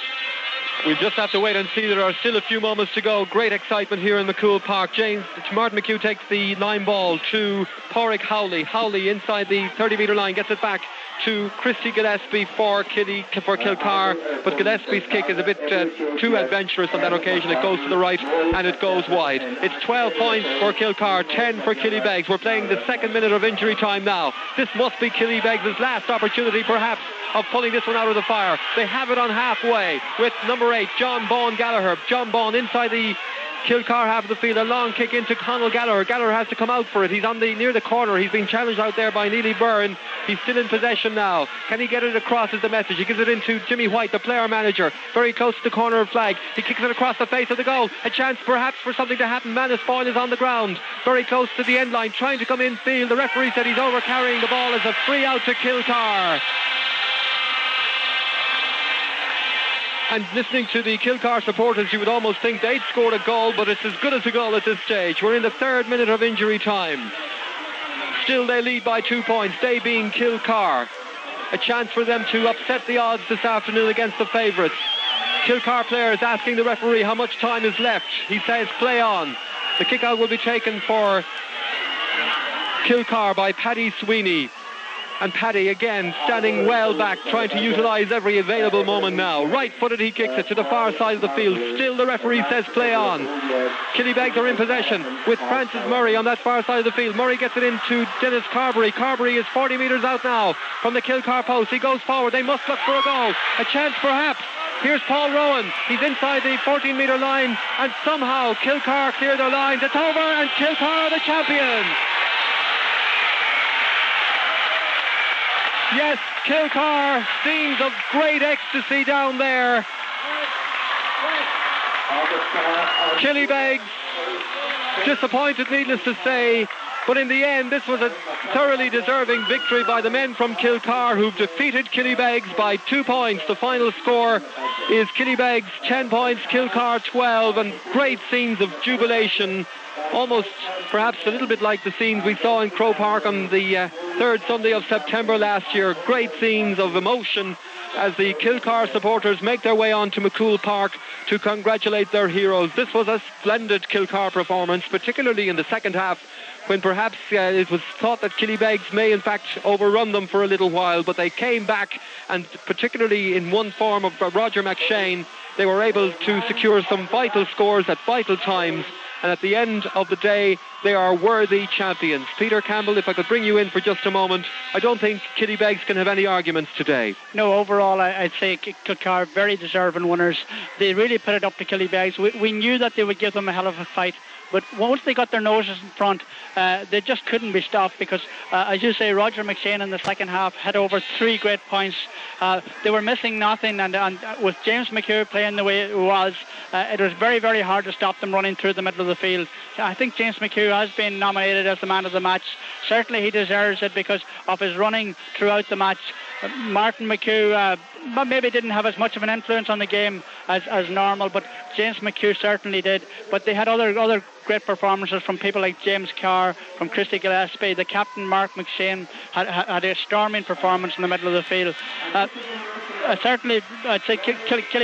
We just have to wait and see. There are still a few moments to go. Great excitement here in McCool Park. James Martin McHugh takes the line ball to Pádraig Howley. Howley inside the thirty metre line gets it back to Christy Gillespie for Killy, for Kilcar, but Gillespie's kick is a bit uh, too adventurous on that occasion. It goes to the right and it goes wide. It's twelve points for Kilcar, ten for Killybegs. We're playing the second minute of injury time now. This must be Killybegs' last opportunity, perhaps, of pulling this one out of the fire. They have it on halfway with number eight, John Baughan Gallagher. John Baughan inside the Kilcar half of the field, a long kick into Conal Gallagher. Gallagher has to come out for it. He's on the near the corner. He's been challenged out there by Neely Byrne. He's still in possession now. Can he get it across is the message. He gives it into Jimmy White, the player manager, very close to the corner of flag. He kicks it across the face of the goal. A chance perhaps for something to happen. Manus Foyle is on the ground, very close to the end line, trying to come in field. The referee said he's over carrying the ball as a free out to Kilcar. And listening to the Kilcar supporters, you would almost think they'd scored a goal, but it's as good as a goal at this stage. We're in the third minute of injury time. Still they lead by two points, they being Kilcar. A chance for them to upset the odds this afternoon against the favourites. Kilcar players asking the referee how much time is left. He says play on. The kick-out will be taken for Kilcar by Paddy Sweeney. And Paddy again standing well back, trying to utilise every available moment now. Right-footed he kicks it to the far side of the field. Still the referee says play on. Killybegs are in possession with Francis Murray on that far side of the field. Murray gets it into Dennis Carberry. Carberry is forty metres out now from the Kilcar post. He goes forward. They must look for a goal. A chance perhaps. Here's Paul Rowan. He's inside the fourteen metre line, and somehow Kilcar clear their lines. It's over, and Kilcar are the champions. Yes, Kilcar, scenes of great ecstasy down there. Killybegs, disappointed, needless to say, but in the end, this was a thoroughly deserving victory by the men from Kilcar, who've defeated Killybegs by two points. The final score is Killybegs ten points, Kilcar twelve, and great scenes of jubilation. Almost perhaps a little bit like the scenes we saw in Croke Park on the uh, third Sunday of September last year. Great scenes of emotion as the Kilcar supporters make their way on to McCool Park to congratulate their heroes. This was a splendid Kilcar performance, particularly in the second half, when perhaps uh, it was thought that Killybegs may in fact overrun them for a little while, but they came back, and particularly in one form of uh, Roger McShane, they were able to secure some vital scores at vital times. And at the end of the day, they are worthy champions. Peter Campbell, if I could bring you in for just a moment, I don't think Killybegs can have any arguments today. No, overall, I'd say Kilcar very deserving winners. They really put it up to Killybegs. We, we knew that they would give them a hell of a fight, but once they got their noses in front, uh, they just couldn't be stopped because, uh, as you say, Roger McShane in the second half had over three great points. Uh, they were missing nothing, and, and with James McHugh playing the way it was, uh, it was very, very hard to stop them running through the middle of the field. I think James McHugh has been nominated as the man of the match. Certainly he deserves it because of his running throughout the match. Uh, Martin McHugh uh, maybe didn't have as much of an influence on the game as, as normal, but James McHugh certainly did. But they had other other great performances from people like James Carr, from Christy Gillespie. The captain, Mark McShane, had, had a storming performance in the middle of the field. Uh, uh, certainly, I'd say Kill, Kill, Kill,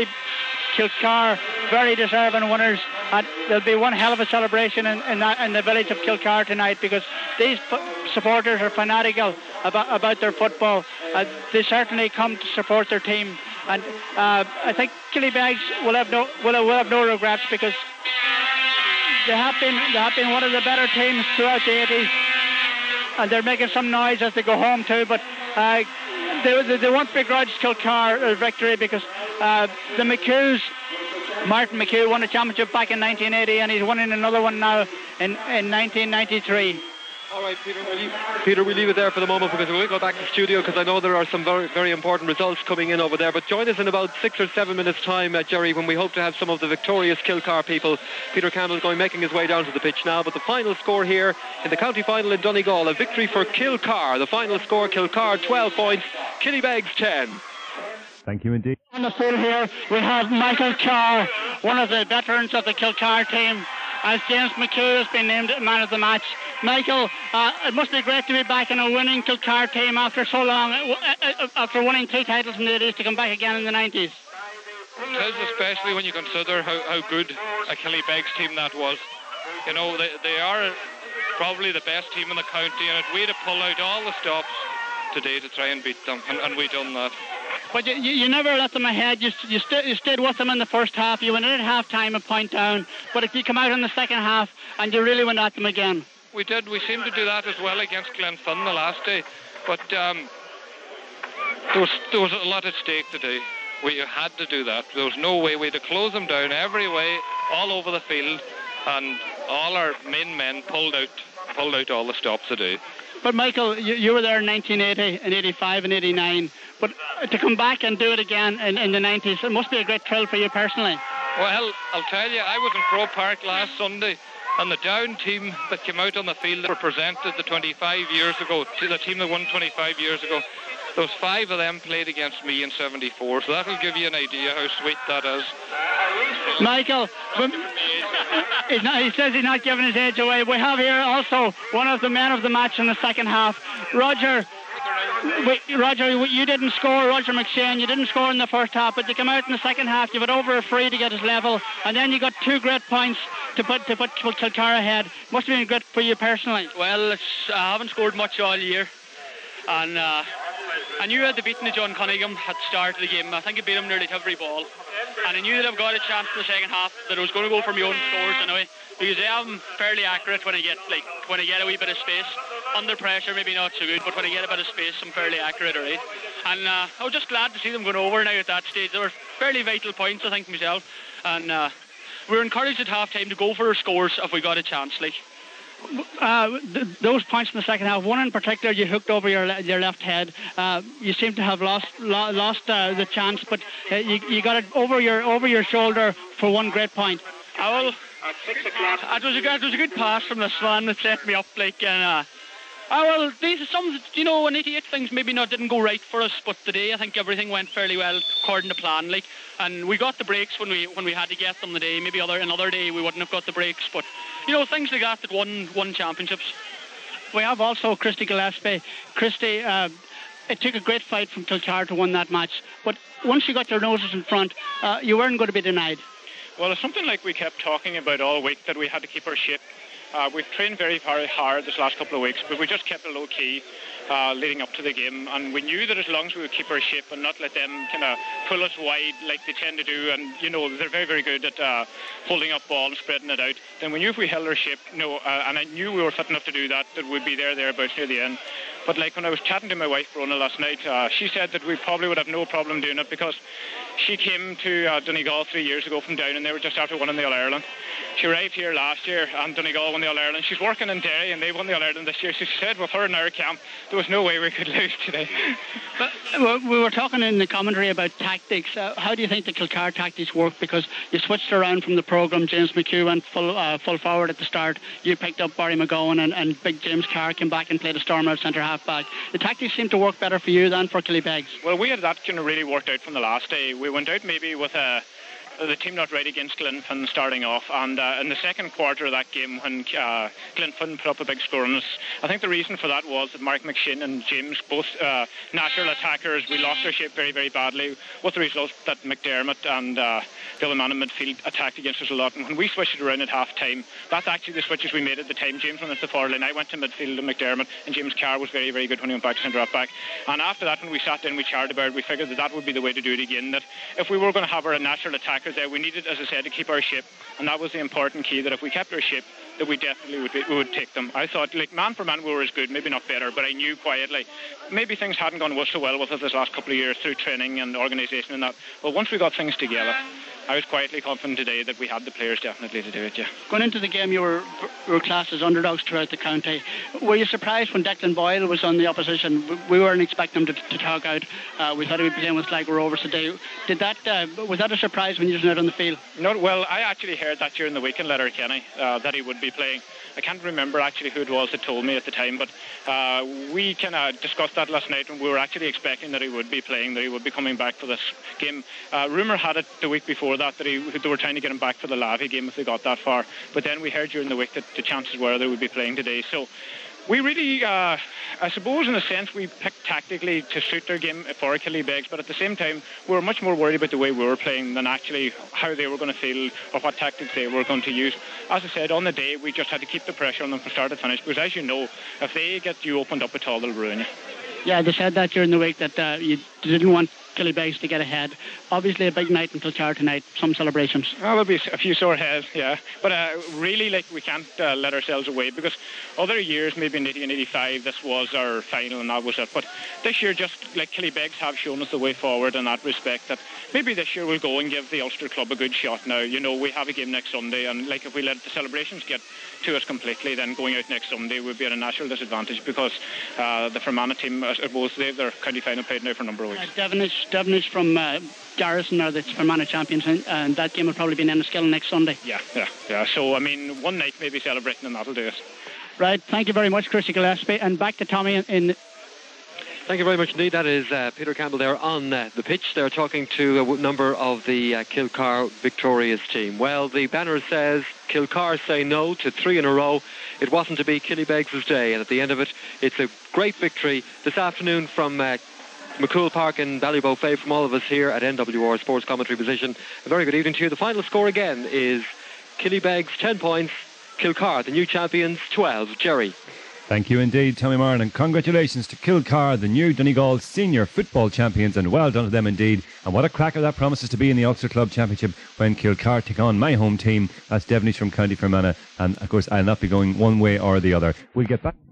Kilcar, very deserving winners, and there'll be one hell of a celebration in, in, that, in the village of Kilcar tonight because these f- supporters are fanatical about, about their football. Uh, they certainly come to support their team, and uh, I think Killybegs will have no will have, will have no regrets because they have been they have been one of the better teams throughout the eighties, and they're making some noise as they go home too. But uh, they, they they won't begrudge Kilcar a victory because uh, the McHughes, Martin McHugh won a championship back in nineteen eighty, and he's winning another one now in in nineteen ninety-three. All right, Peter, we'll leave, Peter, we'll leave it there for the moment because we'll go back to the studio because I know there are some very, very important results coming in over there. But join us in about six or seven minutes' time, uh, Jerry, when we hope to have some of the victorious Kilcar people. Peter Campbell is going making his way down to the pitch now. But the final score here in the county final in Donegal, a victory for Kilcar. The final score, Kilcar twelve points, Killybegs ten. Thank you indeed. On the field here, we have Michael Carr, one of the veterans of the Kilcar team, as James McHugh has been named man of the match. Michael, uh, it must be great to be back in a winning Kilcar team after so long, uh, uh, after winning three titles in the eighties, to come back again in the nineties. It is, especially when you consider how, how good a Killybegs team that was. You know, they, they are probably the best team in the county, and we had to pull out all the stops today to try and beat them, and, and we done that. But you, you never let them ahead. You, you, st- you stayed with them in the first half. You went in at half time a point down. But if you come out in the second half and you really went at them again. We did. We seemed to do that as well against Glenfin the last day. But um, there, was, there was a lot at stake today. We had to do that. There was no way. We had to close them down every way, all over the field. And all our main men pulled out, pulled out all the stops today. but Michael, you, you were there in nineteen eighty and eighty-five and eighty-nine. But to come back and do it again in, in the nineties, it must be a great thrill for you personally. Well, I'll tell you, I was in Croke Park last Sunday, and the Down team that came out on the field represented the twenty-five years ago, the team that won twenty-five years ago. Those five of them played against me in seventy-four, so that'll give you an idea how sweet that is. Michael, he's not, he says he's not giving his age away. We have here also one of the men of the match in the second half, Roger. Wait, Roger, you didn't score, Roger McShane. You didn't score in the first half, but you come out in the second half. You had over a free to get his level, and then you got two great points to put to put Kilcar ahead. Must have been good for you personally. Well, it's, I haven't scored much all year, and uh, I knew I'd beaten the John Cunningham at the start of the game. I think I beat him nearly every ball, and I knew that I've got a chance in the second half that I was going to go for my own scores anyway, because I'm fairly accurate when I get like when I get a wee bit of space. Under pressure, maybe not so good, but when I get a bit of space, I'm fairly accurate, alright. And uh, I was just glad to see them going over now at that stage. They were fairly vital points, I think, myself. And uh, we were encouraged at half-time to go for our scores if we got a chance. Like, uh, th- those points in the second half, one in particular, you hooked over your le- your left head. Uh, you seem to have lost lo- lost uh, the chance, but uh, you, you got it over your over your shoulder for one great point. Uh, well, it was a good, it was a good pass from the Swan that set me up, like, and. Uh, Ah, well, these some, you know, in eighty-eight things maybe not didn't go right for us, but today I think everything went fairly well according to plan, like, and we got the breaks when we when we had to get them today. Maybe other another day we wouldn't have got the breaks, but you know, things like that that won won championships. We have also Christy Gillespie. Christy, uh, it took a great fight from Kilcar to win that match, but once you got your noses in front, uh, you weren't going to be denied. Well, it's something like we kept talking about all week, that we had to keep our shape. Uh, we've trained very, very hard this last couple of weeks, but we just kept it low key uh, leading up to the game, and we knew that as long as we would keep our shape and not let them kind of pull us wide like they tend to do, and you know they're very, very good at uh, holding up ball and spreading it out, then we knew if we held our shape, you know, uh, and I knew we were fit enough to do that, that we'd be there, thereabouts near the end. But like when I was chatting to my wife, Rona, last night, uh, she said that we probably would have no problem doing it because she came to uh, Donegal three years ago from Down, and they were just after winning the All-Ireland. She arrived here last year, and Donegal won the All-Ireland. She's working in Derry, and they won the All-Ireland this year. So she said with her in our camp, there was no way we could lose today. But we were talking in the commentary about tactics. Uh, how do you think the Kilcar tactics work? Because you switched around from the programme. James McHugh went full uh, full forward at the start. You picked up Barry McGowan, and, and big James Carr came back and played a storm out centre half back. The tactics seem to work better for you than for Killybegs. Well, we had that kind of really worked out from the last day. We went out maybe with a the team not right against Glenfin starting off, and uh, in the second quarter of that game when uh, Glenfin put up a big score on us, I think the reason for that was that Mark McShane and James, both uh, natural attackers, we lost our shape very, very badly, with the result that McDermott and uh, the other man in midfield attacked against us a lot. And when we switched it around at half time, that's actually the switches we made at the time. James went at the far line, I went to midfield and McDermott, and James Carr was very, very good when he went back to centre half back. And after that, when we sat down, we chatted about it, we figured that that would be the way to do it again, that if we were going to have our natural attackers there, we needed, as I said, to keep our shape, and that was the important key, that if we kept our shape, that we definitely would, be, we would take them. I thought, like, man for man we were as good, maybe not better, but I knew quietly maybe things hadn't gone so well with us this last couple of years through training and organisation and that. But once we got things together, I was quietly confident today that we had the players definitely to do it, yeah. Going into the game, you were, you were classed as underdogs throughout the county. Were you surprised when Declan Boyle was on the opposition? We weren't expecting him to, to talk out. Uh, we thought he would be playing with Sligo Rovers today. Did that, uh, was that a surprise when you were out on the field? No, well, I actually heard that during the week in Letterkenny, uh, that he would be playing. I can't remember actually who it was that told me at the time, but uh, we kind of discussed that last night, and we were actually expecting that he would be playing, that he would be coming back for this game. Uh, rumour had it the week before that that he, they were trying to get him back for the Lavey game if they got that far, but then we heard during the week that the chances were they would be playing today. So we really, uh, I suppose in a sense, we picked tactically to suit their game for Killybegs, but at the same time, we were much more worried about the way we were playing than actually how they were going to feel or what tactics they were going to use. As I said, on the day, we just had to keep the pressure on them from start to finish, because as you know, if they get you opened up at all, they'll ruin you. Yeah, they said that during the week, that uh, you didn't want Killybegs to get ahead. Obviously a big night in Kilcar tonight, some celebrations. Well, there'll be a few sore heads, yeah. But uh, really, like, we can't uh, let ourselves away, because other years, maybe in eighty and eighty-five, this was our final and that was it. But this year, just like Killybegs have shown us the way forward in that respect, that maybe this year we'll go and give the Ulster Club a good shot now. You know, we have a game next Sunday, and like if we let the celebrations get to us completely, then going out next Sunday would be at a natural disadvantage because uh, the Fermanagh team, I suppose, they have their county final played now for a number of weeks. Uh, Devonish, Devonish from uh, Garrison are the Fermanagh champions, and, and that game will probably be in Enniskillen next Sunday. Yeah, yeah, yeah. So, I mean, one night maybe celebrating and that'll do it. Right, thank you very much, Chrissy Gillespie. And back to Tommy in... in Thank you very much indeed. That is uh, Peter Campbell there on uh, the pitch. They're talking to a w- number of the uh, Kilcar victorious team. Well, the banner says Kilcar say no to three in a row. It wasn't to be Killybegs' day, and at the end of it, it's a great victory this afternoon from uh, McCool Park in Ballybough. From all of us here at N W R Sports Commentary Position, a very good evening to you. The final score again is Killybegs ten points, Kilcar, the new champions, twelve. Jerry. Thank you indeed, Tommy Martin, and congratulations to Kilcar, the new Donegal senior football champions, and well done to them indeed. And what a cracker that promises to be in the Ulster Club Championship when Kilcar take on my home team. That's Devonish from County Fermanagh, and of course I'll not be going one way or the other. We'll get back.